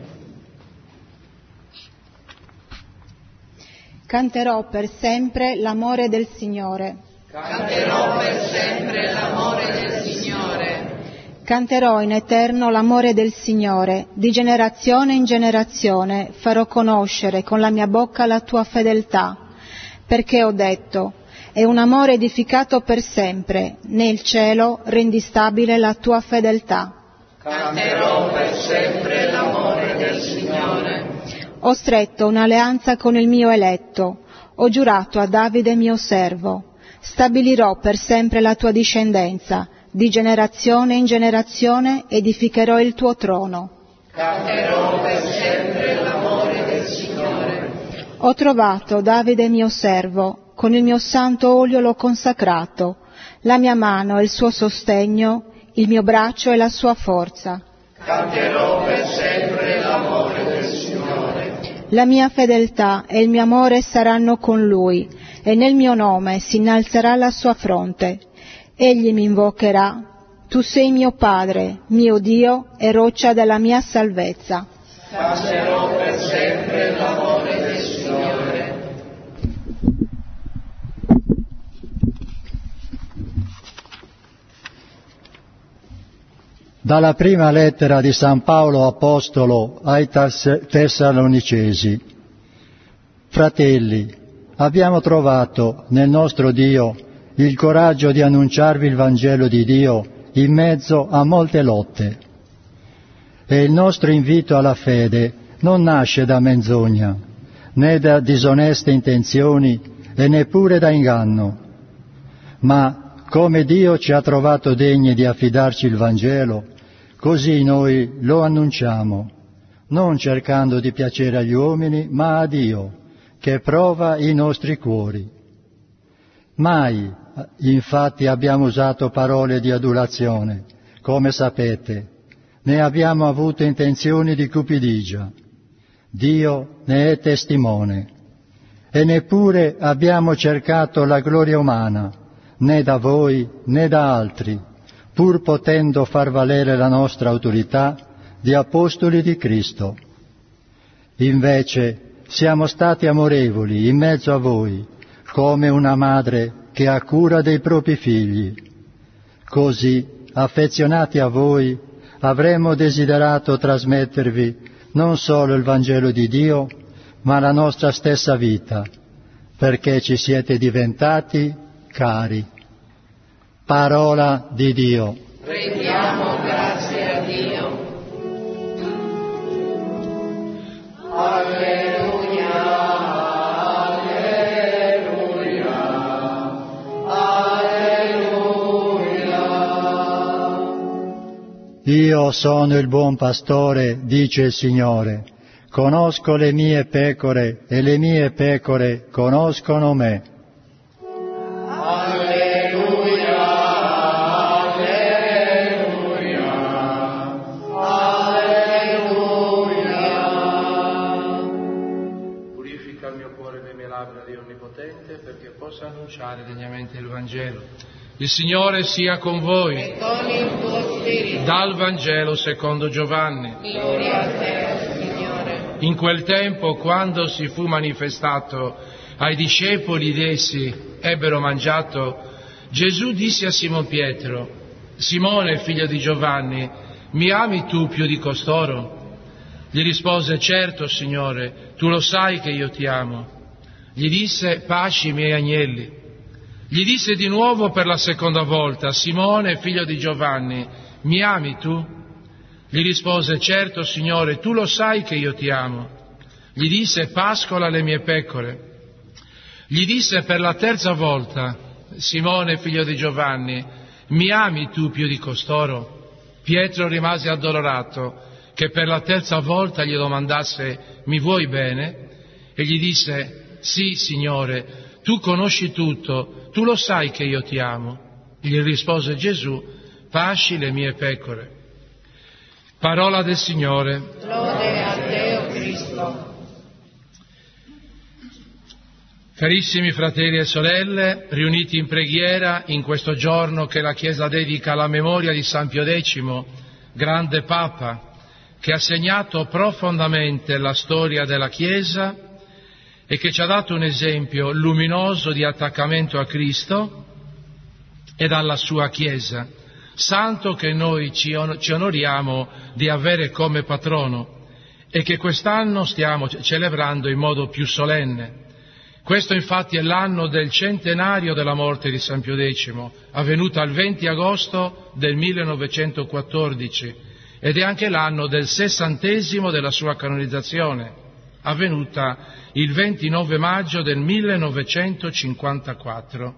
Canterò per sempre l'amore del Signore. Canterò per sempre l'amore del Signore. Canterò in eterno l'amore del Signore, di generazione in generazione farò conoscere con la mia bocca la tua fedeltà, perché ho detto: è un amore edificato per sempre, nel cielo rendi stabile la tua fedeltà. Canterò per sempre l'amore del Signore. Ho stretto un'alleanza con il mio eletto, ho giurato a Davide mio servo. Stabilirò per sempre la tua discendenza, di generazione in generazione edificherò il tuo trono. Canterò per sempre l'amore del Signore. Ho trovato Davide mio servo, con il mio santo olio l'ho consacrato, la mia mano è il suo sostegno, il mio braccio è la sua forza. Canterò per sempre l'amore del Signore. La mia fedeltà e il mio amore saranno con lui, e nel mio nome si innalzerà la sua fronte. Egli mi invocherà: tu sei mio Padre, mio Dio e roccia della mia salvezza. Canterò per sempre l'amore del Signore. Dalla prima lettera di San Paolo Apostolo ai Tessalonicesi. Fratelli, abbiamo trovato nel nostro Dio il coraggio di annunciarvi il Vangelo di Dio in mezzo a molte lotte. E il nostro invito alla fede non nasce da menzogna, né da disoneste intenzioni e neppure da inganno, ma come Dio ci ha trovato degni di affidarci il Vangelo, così noi lo annunciamo, non cercando di piacere agli uomini, ma a Dio, che prova i nostri cuori. Mai, infatti, abbiamo usato parole di adulazione, come sapete, né abbiamo avuto intenzioni di cupidigia. Dio ne è testimone. E neppure abbiamo cercato la gloria umana, né da voi né da altri, pur potendo far valere la nostra autorità di apostoli di Cristo. Invece siamo stati amorevoli in mezzo a voi, come una madre che ha cura dei propri figli. Così, affezionati a voi, avremmo desiderato trasmettervi non solo il Vangelo di Dio, ma la nostra stessa vita, perché ci siete diventati cari. Parola di Dio. Rendiamo grazie a Dio. Alleluia, alleluia, alleluia. Io sono il buon pastore, dice il Signore. Conosco le mie pecore e le mie pecore conoscono me. purifica il mio cuore e le mie labbra, Dio Onnipotente, perché possa annunciare degnamente il Vangelo. Il Signore sia con voi. E con il tuo spirito. Dal Vangelo secondo Giovanni. Gloria a te, Signore. In quel tempo, quando si fu manifestato ai discepoli ed essi ebbero mangiato, Gesù disse a Simon Pietro: Simone, figlio di Giovanni, mi ami tu più di costoro? Gli rispose: certo, Signore, tu lo sai che io ti amo. Gli disse: pasci i miei agnelli. Gli disse di nuovo per la seconda volta: Simone, figlio di Giovanni, mi ami tu? Gli rispose: certo, Signore, tu lo sai che io ti amo. Gli disse: pascola le mie pecore. Gli disse per la terza volta: Simone, figlio di Giovanni, mi ami tu più di costoro? Pietro rimase addolorato che per la terza volta gli domandasse: mi vuoi bene? E gli disse: sì, Signore, tu conosci tutto, tu lo sai che io ti amo. Gli rispose Gesù: pasci le mie pecore. Parola del Signore. Lode a te, o Cristo. Carissimi fratelli e sorelle, riuniti in preghiera in questo giorno che la Chiesa dedica alla memoria di San Pio X, grande Papa, che ha segnato profondamente la storia della Chiesa e che ci ha dato un esempio luminoso di attaccamento a Cristo ed alla sua Chiesa, santo che noi ci onoriamo di avere come patrono e che quest'anno stiamo celebrando in modo più solenne. Questo infatti è l'anno del centenario della morte di San Pio X, avvenuta il venti agosto del millenovecentoquattordici, ed è anche l'anno del sessantesimo della sua canonizzazione, avvenuta il ventinove maggio del millenovecentocinquantaquattro.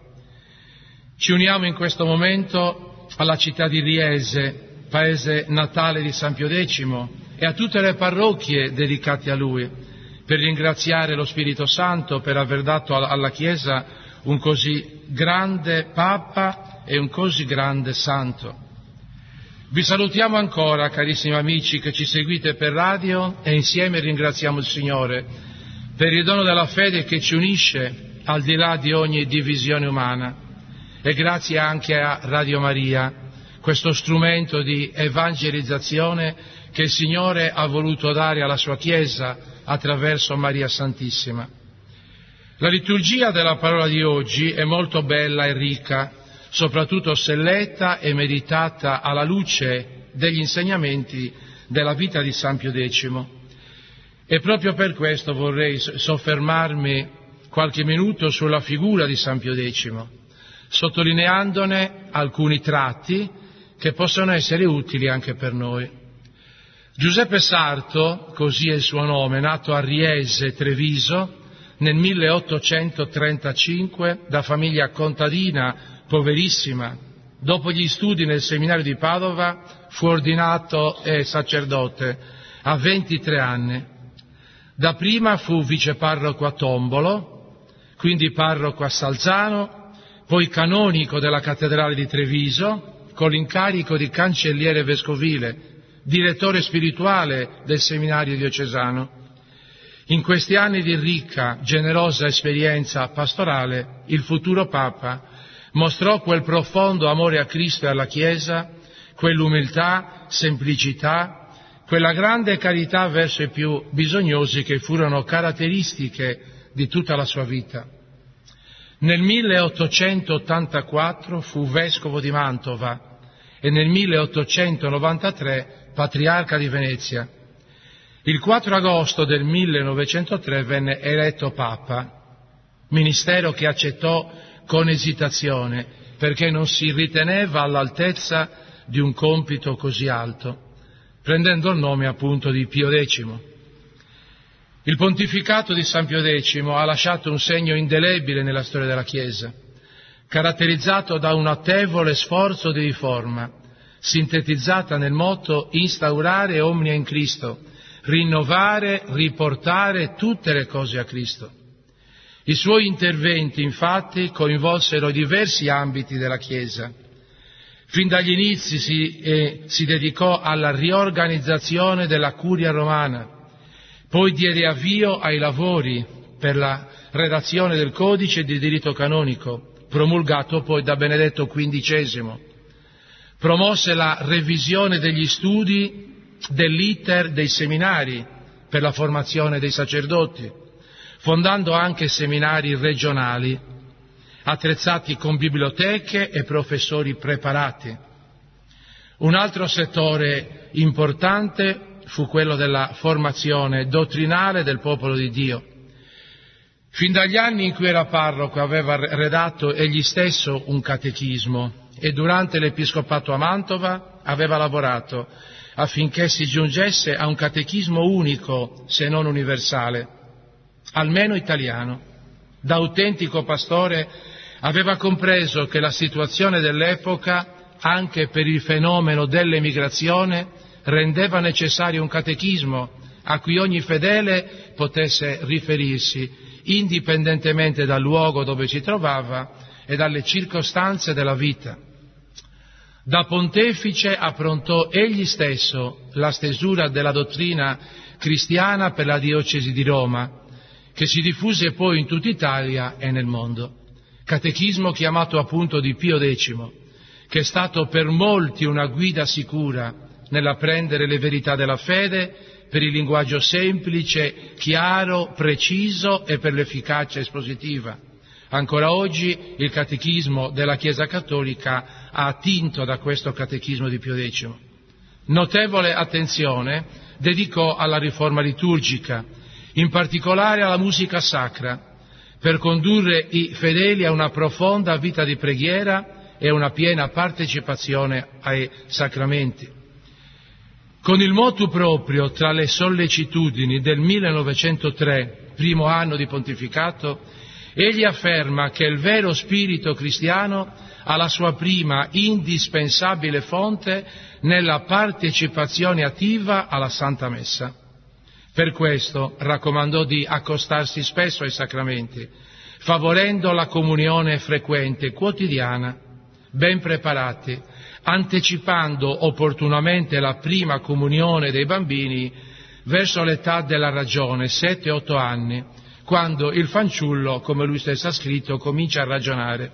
Ci uniamo in questo momento alla città di Riese, paese natale di San Pio X, e a tutte le parrocchie dedicate a lui, per ringraziare lo Spirito Santo per aver dato alla Chiesa un così grande Papa e un così grande Santo. Vi salutiamo ancora, carissimi amici che ci seguite per radio, e insieme ringraziamo il Signore per il dono della fede che ci unisce al di là di ogni divisione umana, e grazie anche a Radio Maria, questo strumento di evangelizzazione che il Signore ha voluto dare alla sua Chiesa attraverso Maria Santissima. La liturgia della parola di oggi è molto bella e ricca, soprattutto se letta e meditata alla luce degli insegnamenti della vita di San Pio X. E proprio per questo vorrei soffermarmi qualche minuto sulla figura di San Pio X, sottolineandone alcuni tratti che possono essere utili anche per noi. Giuseppe Sarto, così è il suo nome, nato a Riese, Treviso, nel milleottocentotrentacinque, da famiglia contadina, poverissima. Dopo gli studi nel seminario di Padova fu ordinato eh, sacerdote a ventitré anni. Dapprima fu viceparroco a Tombolo, quindi parroco a Salzano, poi canonico della cattedrale di Treviso, con l'incarico di cancelliere vescovile, direttore spirituale del seminario diocesano. In questi anni di ricca, generosa esperienza pastorale, il futuro Papa mostrò quel profondo amore a Cristo e alla Chiesa, quell'umiltà, semplicità, quella grande carità verso i più bisognosi che furono caratteristiche di tutta la sua vita. Nel milleottocentottantaquattro fu vescovo di Mantova e nel milleottocentonovantatré patriarca di Venezia. Il quattro agosto del millenovecentotre venne eletto Papa, ministero che accettò con esitazione perché non si riteneva all'altezza di un compito così alto, prendendo il nome appunto di Pio X. Il pontificato di San Pio X ha lasciato un segno indelebile nella storia della Chiesa, caratterizzato da un notevole sforzo di riforma, sintetizzata nel motto instaurare omnia in Cristo, rinnovare, riportare tutte le cose a Cristo. I suoi interventi, infatti, coinvolsero diversi ambiti della Chiesa. Fin dagli inizi si, eh, si dedicò alla riorganizzazione della Curia romana, poi diede avvio ai lavori per la redazione del codice di diritto canonico, promulgato poi da Benedetto quindicesimo. Promosse la revisione degli studi dell'iter dei seminari per la formazione dei sacerdoti, fondando anche seminari regionali, attrezzati con biblioteche e professori preparati. Un altro settore importante fu quello della formazione dottrinale del popolo di Dio. Fin dagli anni in cui era parroco aveva redatto egli stesso un catechismo e durante l'episcopato a Mantova aveva lavorato affinché si giungesse a un catechismo unico, se non universale, almeno italiano. Da autentico pastore aveva compreso che la situazione dell'epoca, anche per il fenomeno dell'emigrazione, rendeva necessario un catechismo a cui ogni fedele potesse riferirsi, indipendentemente dal luogo dove si trovava e dalle circostanze della vita. Da pontefice approntò egli stesso la stesura della dottrina cristiana per la diocesi di Roma, che si diffuse poi in tutta Italia e nel mondo. Catechismo chiamato appunto di Pio decimo, che è stato per molti una guida sicura nell'apprendere le verità della fede per il linguaggio semplice, chiaro, preciso e per l'efficacia espositiva. Ancora oggi il catechismo della Chiesa Cattolica ha attinto da questo catechismo di Pio decimo. Notevole attenzione dedicò alla riforma liturgica, in particolare alla musica sacra, per condurre i fedeli a una profonda vita di preghiera e una piena partecipazione ai sacramenti. Con il motu proprio tra le sollecitudini del millenovecentotre, primo anno di pontificato, egli afferma che il vero spirito cristiano ha la sua prima indispensabile fonte nella partecipazione attiva alla Santa Messa. Per questo raccomandò di accostarsi spesso ai sacramenti, favorendo la comunione frequente, quotidiana, ben preparati, anticipando opportunamente la prima comunione dei bambini verso l'età della ragione, sette otto anni, quando il fanciullo, come lui stesso ha scritto, comincia a ragionare.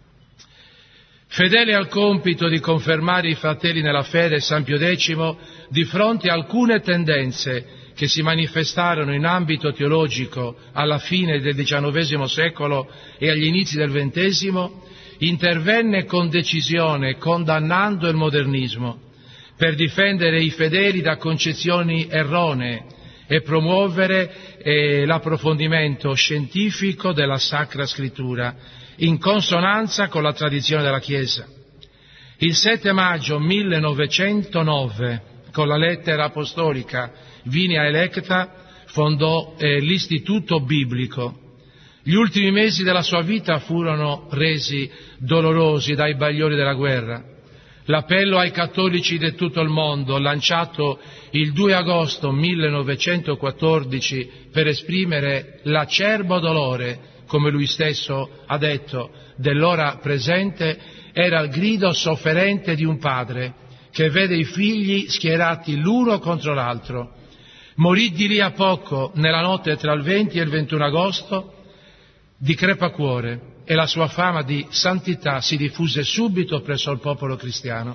Fedele al compito di confermare i fratelli nella fede, San Pio decimo, di fronte a alcune tendenze che si manifestarono in ambito teologico alla fine del diciannovesimo secolo e agli inizi del ventesimo, intervenne con decisione condannando il modernismo per difendere i fedeli da concezioni erronee e promuovere eh, l'approfondimento scientifico della Sacra Scrittura, in consonanza con la tradizione della Chiesa. Il sette maggio millenovecentonove, con la lettera apostolica Vinia Electa, fondò eh, l'Istituto Biblico. Gli ultimi mesi della sua vita furono resi dolorosi dai bagliori della guerra. L'appello ai cattolici di tutto il mondo, lanciato il due agosto millenovecentoquattordici per esprimere l'acerbo dolore, come lui stesso ha detto, dell'ora presente, era il grido sofferente di un padre che vede i figli schierati l'uno contro l'altro. Morì di lì a poco, nella notte tra il venti e il ventuno agosto, di crepacuore, e la sua fama di santità si diffuse subito presso il popolo cristiano.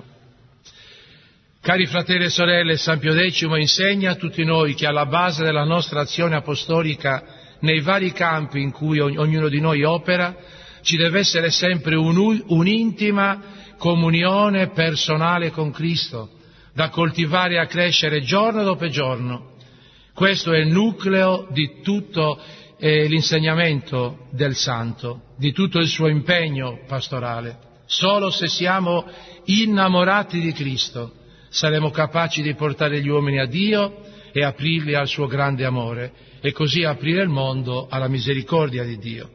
Cari fratelli e sorelle, San Pio decimo insegna a tutti noi che alla base della nostra azione apostolica nei vari campi in cui ognuno di noi opera ci deve essere sempre un, un'intima comunione personale con Cristo, da coltivare e a crescere giorno dopo giorno. Questo è il nucleo di tutto eh, l'insegnamento del Santo, di tutto il suo impegno pastorale. Solo se siamo innamorati di Cristo saremo capaci di portare gli uomini a Dio e aprirli al suo grande amore, e così aprire il mondo alla misericordia di Dio.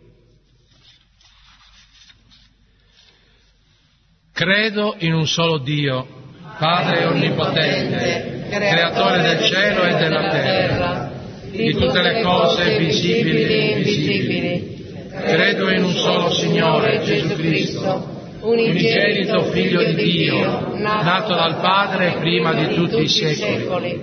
Credo in un solo Dio, Padre onnipotente, creatore del cielo e della terra, di tutte le cose visibili e invisibili. Credo in un solo Signore, Gesù Cristo, unigenito Figlio di Dio, nato dal Padre prima di tutti i secoli,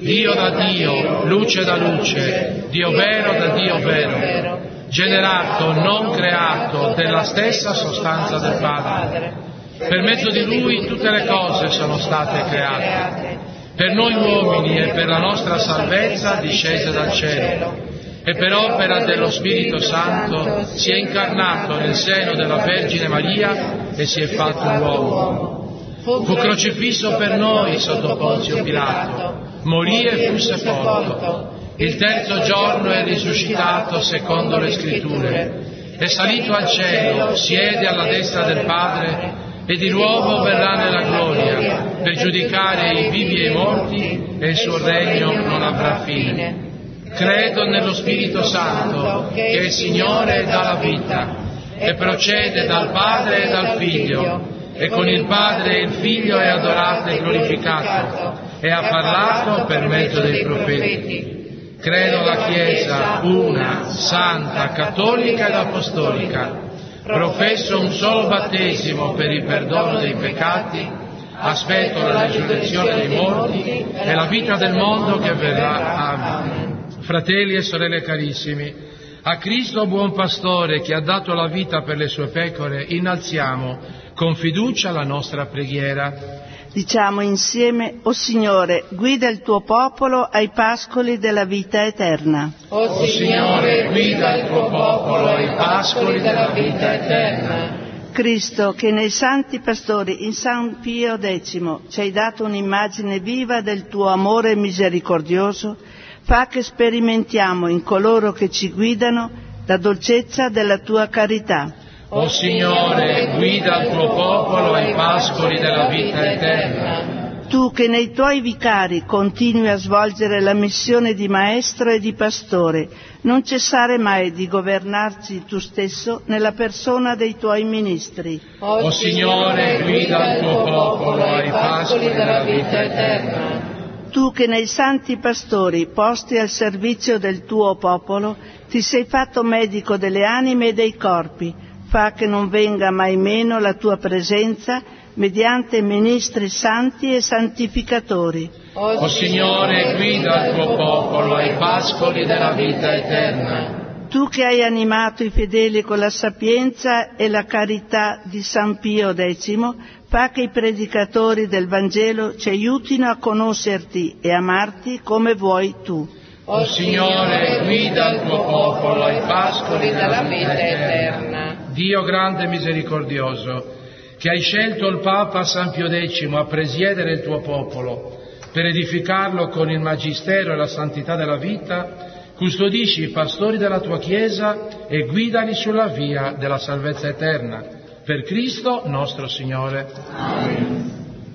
Dio da Dio, luce da luce, Dio vero da Dio vero, generato, non creato, della stessa sostanza del Padre. Per mezzo di Lui tutte le cose sono state create. Per noi uomini e per la nostra salvezza discese dal cielo, e per opera dello Spirito Santo si è incarnato nel seno della Vergine Maria e si è fatto uomo. Fu crocifisso per noi sotto Ponzio Pilato, morì e fu sepolto. Il terzo giorno è risuscitato secondo le Scritture, è salito al cielo, siede alla destra del Padre e di nuovo verrà nella gloria per giudicare i vivi e i morti, e il suo regno non avrà fine. Credo nello Spirito Santo, che è Signore e dà la vita, e procede dal Padre e dal Figlio, e con il Padre e il Figlio è adorato e glorificato, e ha parlato per mezzo dei profeti. Credo la Chiesa una, santa, cattolica ed apostolica. Professo un solo battesimo per il perdono dei peccati, aspetto la risurrezione dei morti e la vita del mondo che verrà. Amen. Fratelli e sorelle carissimi, a Cristo buon pastore che ha dato la vita per le sue pecore, innalziamo con fiducia la nostra preghiera. Diciamo insieme: O Signore, guida il tuo popolo ai pascoli della vita eterna. O Signore, guida il tuo popolo ai pascoli della vita eterna. Cristo, che nei santi pastori in San Pio X ci hai dato un'immagine viva del tuo amore misericordioso, fa che sperimentiamo in coloro che ci guidano la dolcezza della tua carità. O Signore, guida il tuo popolo ai pascoli della vita eterna. Tu che nei tuoi vicari continui a svolgere la missione di maestro e di pastore, non cessare mai di governarci tu stesso nella persona dei tuoi ministri. O Signore, guida il tuo popolo ai pascoli della vita eterna. Tu che nei santi pastori, posti al servizio del tuo popolo, ti sei fatto medico delle anime e dei corpi, fa che non venga mai meno la tua presenza mediante ministri santi e santificatori. O Signore, guida il tuo popolo ai pascoli della vita eterna. Tu che hai animato i fedeli con la sapienza e la carità di San Pio X, fa che i predicatori del Vangelo ci aiutino a conoscerti e amarti come vuoi tu. O Signore, guida il tuo popolo ai pascoli della vita eterna. Dio grande e misericordioso, che hai scelto il Papa San Pio X a presiedere il tuo popolo, per edificarlo con il magistero e la santità della vita, custodisci i pastori della tua Chiesa e guidali sulla via della salvezza eterna. Per Cristo nostro Signore. Amen.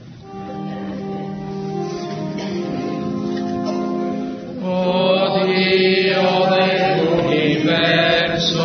O Dio dell'universo,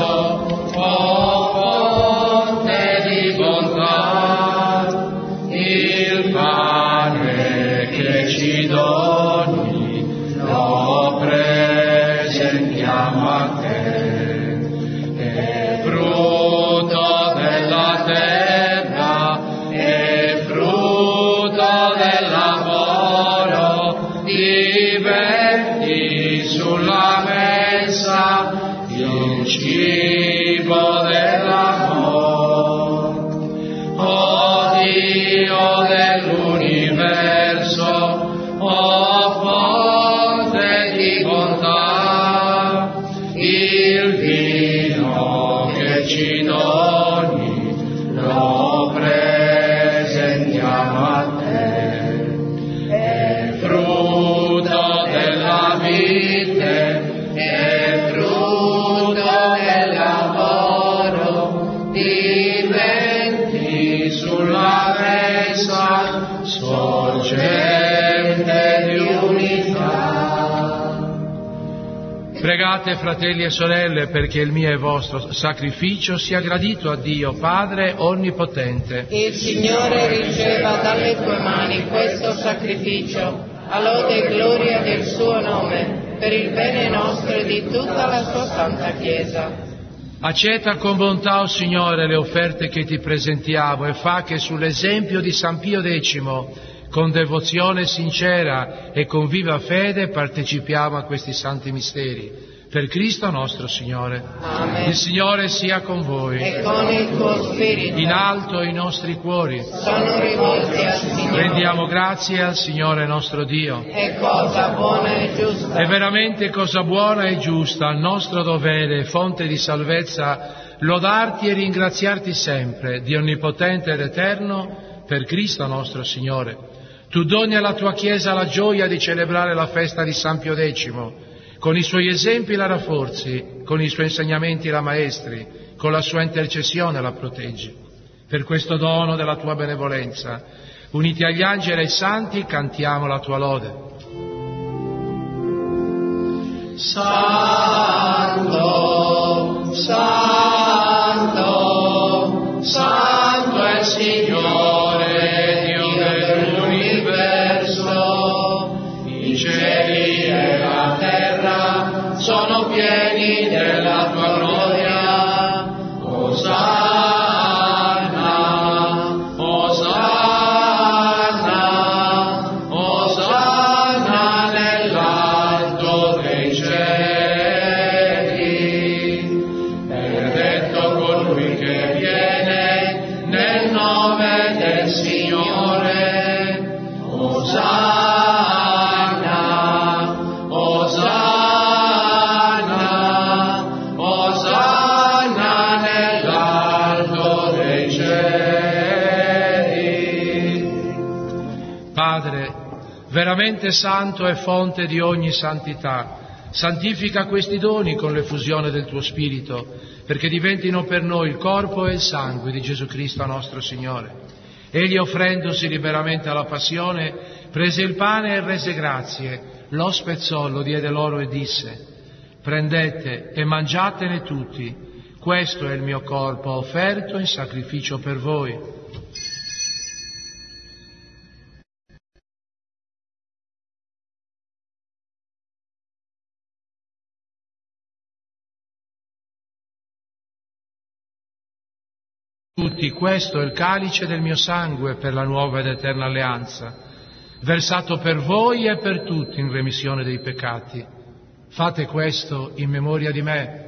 o fonte di bontà, il pane che ci doni lo presentiamo a te, è frutto della terra, è frutto del lavoro, diventi sulla mensa il cibo dell'amore. O Dio dell'universo, o fonte di bontà, il vino che ci doni lo presentiamo a te, è frutto della vite, è frutto del lavoro, diventi sulla mesa sorgente di unità. Pregate, fratelli e sorelle, perché il mio e vostro sacrificio sia gradito a Dio Padre Onnipotente. Il Signore riceva dalle tue mani questo sacrificio, a lode e gloria del suo nome, per il bene nostro e di tutta la sua santa Chiesa. Accetta con bontà, o Signore, le offerte che ti presentiamo e fa che sull'esempio di San Pio X con devozione sincera e con viva fede partecipiamo a questi santi misteri. Per Cristo nostro Signore. Amen. Il Signore sia con voi. E con il tuo spirito. In alto i nostri cuori sono rivolti al Signore. Rendiamo grazie al Signore nostro Dio. È cosa buona e giusta. È veramente cosa buona e giusta, il nostro dovere, fonte di salvezza, lodarti e ringraziarti sempre, Dio onnipotente ed eterno, per Cristo nostro Signore. Tu doni alla tua Chiesa la gioia di celebrare la festa di San Pio X, con i suoi esempi la rafforzi, con i suoi insegnamenti la maestri, con la sua intercessione la proteggi. Per questo dono della tua benevolenza, uniti agli angeli e ai santi, cantiamo la tua lode. Santo, Santo, Santo è il Signore, Dio dell'universo, i cieli e la terra sono pieni della tua gloria. Osanna, Osanna, Osanna nell'alto dei cieli. Benedetto colui che viene nel nome del Signore. Osanna, Osanna. Padre, veramente santo e fonte di ogni santità, santifica questi doni con l'effusione del tuo Spirito, perché diventino per noi il corpo e il sangue di Gesù Cristo nostro Signore. Egli, offrendosi liberamente alla passione, prese il pane e rese grazie, lo spezzò, lo diede loro e disse: prendete e mangiatene tutti, questo è il mio corpo offerto in sacrificio per voi. Tutti, questo è il calice del mio sangue per la nuova ed eterna alleanza, versato per voi e per tutti in remissione dei peccati. Fate questo in memoria di me.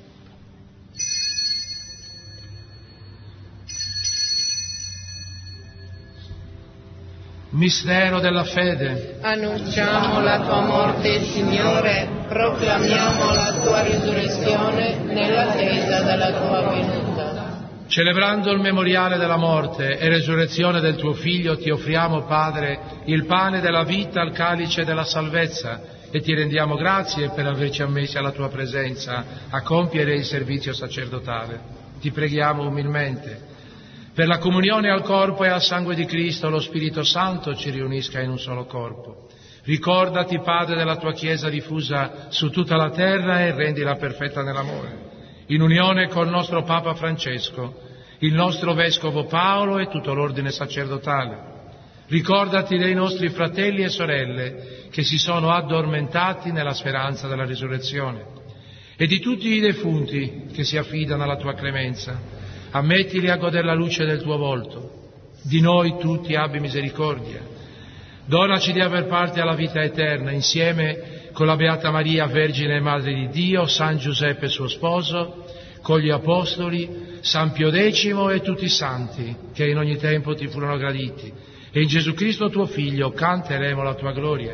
Mistero della fede. Annunciamo la tua morte, Signore, proclamiamo la tua risurrezione nell'attesa della tua venuta. Celebrando il memoriale della morte e resurrezione del tuo Figlio, ti offriamo, Padre, il pane della vita, il calice della salvezza, e ti rendiamo grazie per averci ammessi alla tua presenza a compiere il servizio sacerdotale. Ti preghiamo umilmente. Per la comunione al corpo e al sangue di Cristo, lo Spirito Santo ci riunisca in un solo corpo. Ricordati, Padre, della tua Chiesa diffusa su tutta la terra e rendila perfetta nell'amore, in unione col nostro Papa Francesco, il nostro Vescovo Paolo e tutto l'ordine sacerdotale. Ricordati dei nostri fratelli e sorelle che si sono addormentati nella speranza della risurrezione e di tutti i defunti che si affidano alla tua clemenza. Ammettili a godere la luce del tuo volto. Di noi tutti abbi misericordia. Donaci di aver parte alla vita eterna insieme con la Beata Maria, Vergine e Madre di Dio, San Giuseppe suo sposo, con gli Apostoli, San Pio X e tutti i santi che in ogni tempo ti furono graditi, e in Gesù Cristo tuo Figlio canteremo la tua gloria.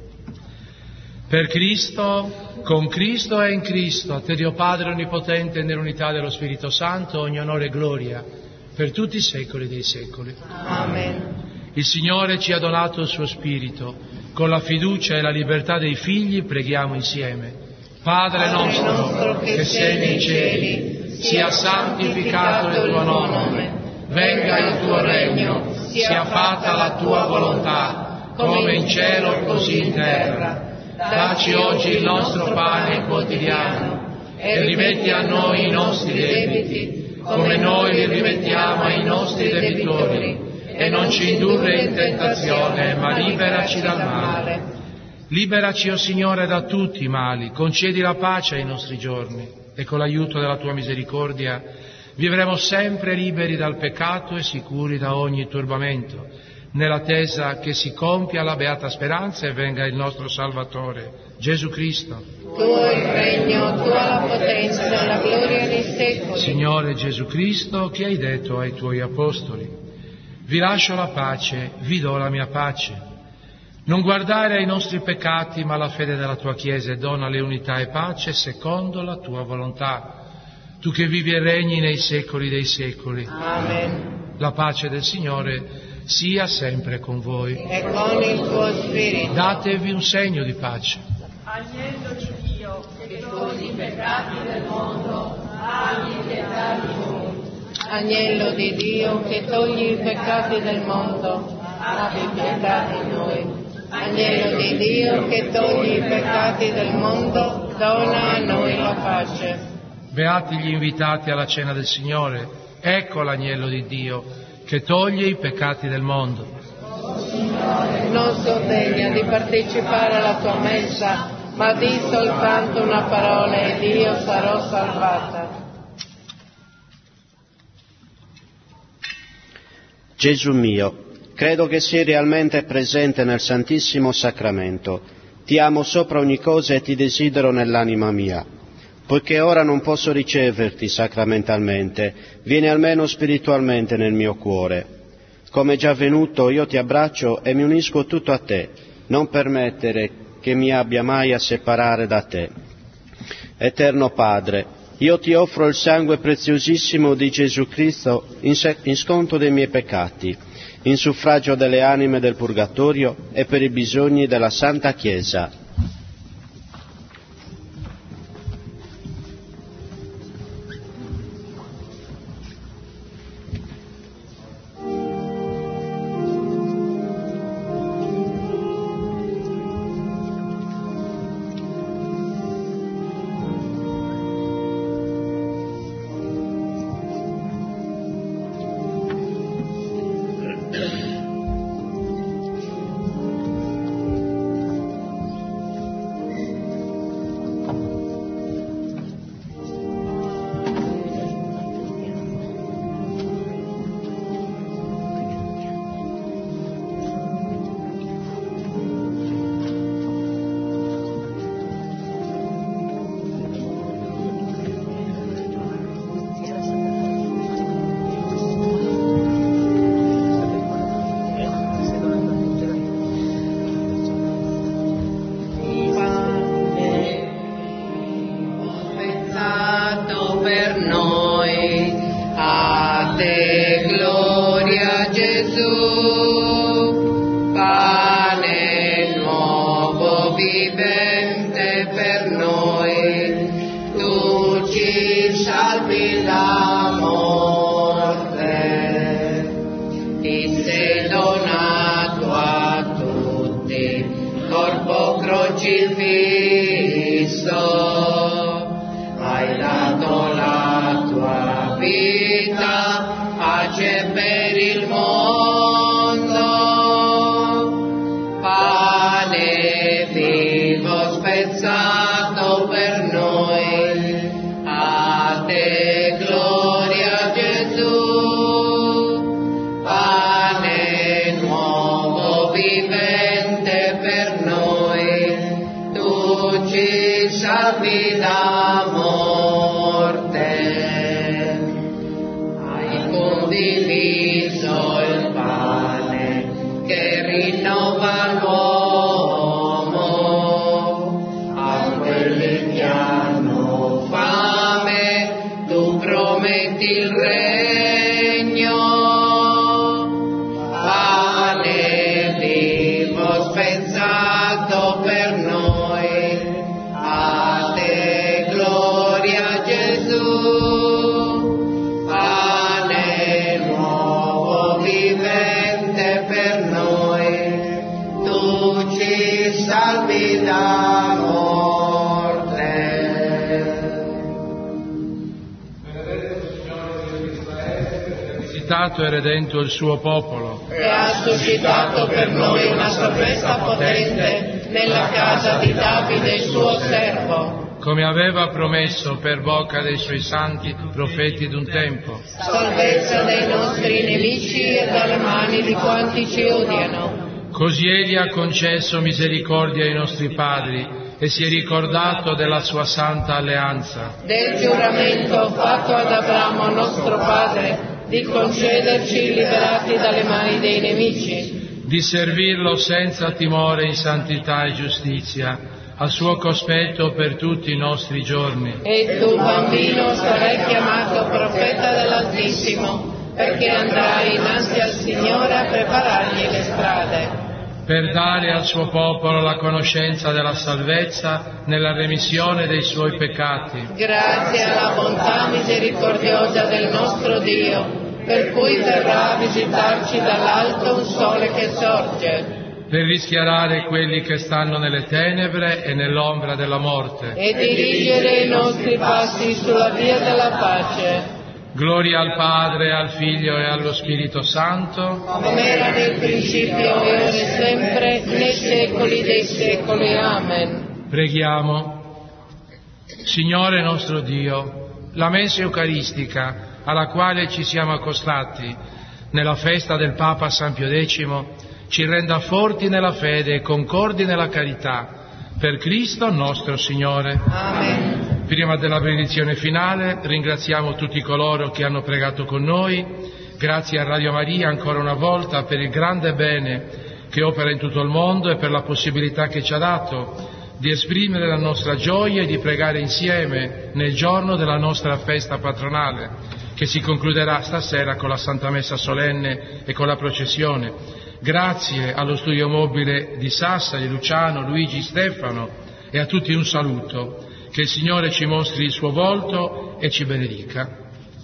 Per Cristo, con Cristo e in Cristo, a te Dio Padre Onnipotente, nell'unità dello Spirito Santo, ogni onore e gloria, per tutti i secoli dei secoli. Amen. Il Signore ci ha donato il suo Spirito. Con la fiducia e la libertà dei figli preghiamo insieme. Padre nostro che sei nei cieli, sia santificato il tuo nome, venga il tuo regno, sia fatta la tua volontà, come in cielo così in terra. Dacci oggi il nostro pane quotidiano e rimetti a noi i nostri debiti, come noi li rimettiamo ai nostri debitori, e non ci indurre in tentazione, ma liberaci dal male. Liberaci, o Signore, da tutti i mali, concedi la pace ai nostri giorni, e con l'aiuto della tua misericordia vivremo sempre liberi dal peccato e sicuri da ogni turbamento, nell'attesa che si compia la beata speranza e venga il nostro Salvatore, Gesù Cristo. Tuo il regno, tua la potenza, la gloria dei secoli. Signore Gesù Cristo, che hai detto ai tuoi apostoli: vi lascio la pace, vi do la mia pace. Non guardare ai nostri peccati, ma alla fede della tua Chiesa, e donale unità e pace secondo la tua volontà. Tu che vivi e regni nei secoli dei secoli. Amen. La pace del Signore sia sempre con voi. E con il tuo spirito. Datevi un segno di pace. Agnello di Dio, che togli i peccati del mondo, abbi pietà di noi. Agnello di Dio, che togli i peccati del mondo, abbi pietà di noi. Agnello di Dio, che togli i peccati del mondo, dona a noi la pace. Beati gli invitati alla cena del Signore. Ecco l'agnello di Dio, che toglie i peccati del mondo. Signore, non sono degna di partecipare alla tua mensa, ma di soltanto una parola ed io sarò salvata. Gesù mio, credo che sia realmente presente nel Santissimo Sacramento. Ti amo sopra ogni cosa e ti desidero nell'anima mia. Poiché ora non posso riceverti sacramentalmente, vieni almeno spiritualmente nel mio cuore. Come già venuto, io ti abbraccio e mi unisco tutto a te. Non permettere che mi abbia mai a separare da te. Eterno Padre, io ti offro il sangue preziosissimo di Gesù Cristo in, se- in sconto dei miei peccati, in suffragio delle anime del purgatorio e per i bisogni della Santa Chiesa. E redento il suo popolo e ha suscitato per noi una salvezza potente nella casa di Davide suo servo. come aveva promesso per bocca dei suoi santi profeti d'un tempo. Salvezza dai nostri nemici e dalle mani di quanti ci odiano. Così Egli ha concesso misericordia ai nostri padri e si è ricordato della sua santa alleanza. Del giuramento fatto ad Abramo nostro padre di concederci, liberati dalle mani dei nemici, di servirlo senza timore in santità e giustizia, al suo cospetto per tutti i nostri giorni. E tu, bambino, sarai chiamato profeta dell'Altissimo, perché andrai innanzi al Signore a preparargli le strade, per dare al suo popolo la conoscenza della salvezza nella remissione dei suoi peccati. Grazie alla bontà misericordiosa del nostro Dio, per cui verrà a visitarci dall'alto un sole che sorge, per rischiarare quelli che stanno nelle tenebre e nell'ombra della morte, e dirigere i nostri passi sulla via della pace. Gloria al Padre, al Figlio e allo Spirito Santo, come era nel principio e ora e sempre, nei secoli dei secoli. Amen. Preghiamo. Signore nostro Dio, la mensa eucaristica alla quale ci siamo accostati nella festa del Papa San Pio X ci renda forti nella fede e concordi nella carità, per Cristo nostro Signore. Amen. Prima della benedizione finale ringraziamo tutti coloro che hanno pregato con noi, grazie a Radio Maria ancora una volta per il grande bene che opera in tutto il mondo e per la possibilità che ci ha dato di esprimere la nostra gioia e di pregare insieme nel giorno della nostra festa patronale, che si concluderà stasera con la Santa Messa solenne e con la processione. Grazie allo studio mobile di Sassari, Luciano, Luigi, Stefano, e a tutti un saluto. Che il Signore ci mostri il suo volto e ci benedica.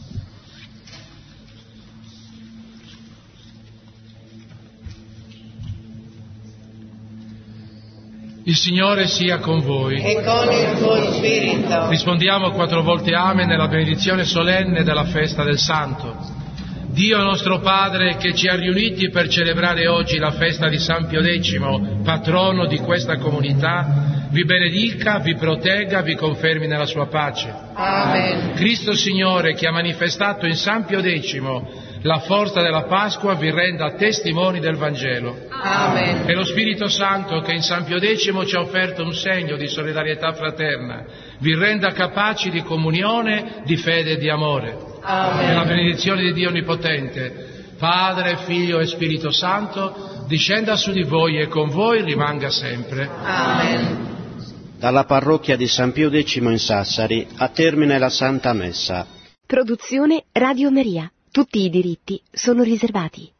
Il Signore sia con voi. E con il tuo spirito. Rispondiamo quattro volte Amen nella benedizione solenne della festa del Santo. Dio nostro Padre, che ci ha riuniti per celebrare oggi la festa di San Pio X, patrono di questa comunità, vi benedica, vi protegga, vi confermi nella sua pace. Amen. Cristo Signore, che ha manifestato in San Pio X la forza della Pasqua, vi renda testimoni del Vangelo. Amen. E lo Spirito Santo, che in San Pio X ci ha offerto un segno di solidarietà fraterna, vi renda capaci di comunione, di fede e di amore. Amen. E la benedizione di Dio Onnipotente, Padre, Figlio e Spirito Santo, discenda su di voi e con voi rimanga sempre. Amen. Dalla parrocchia di San Pio X in Sassari a termine la Santa Messa. Produzione Radio Maria. Tutti i diritti sono riservati.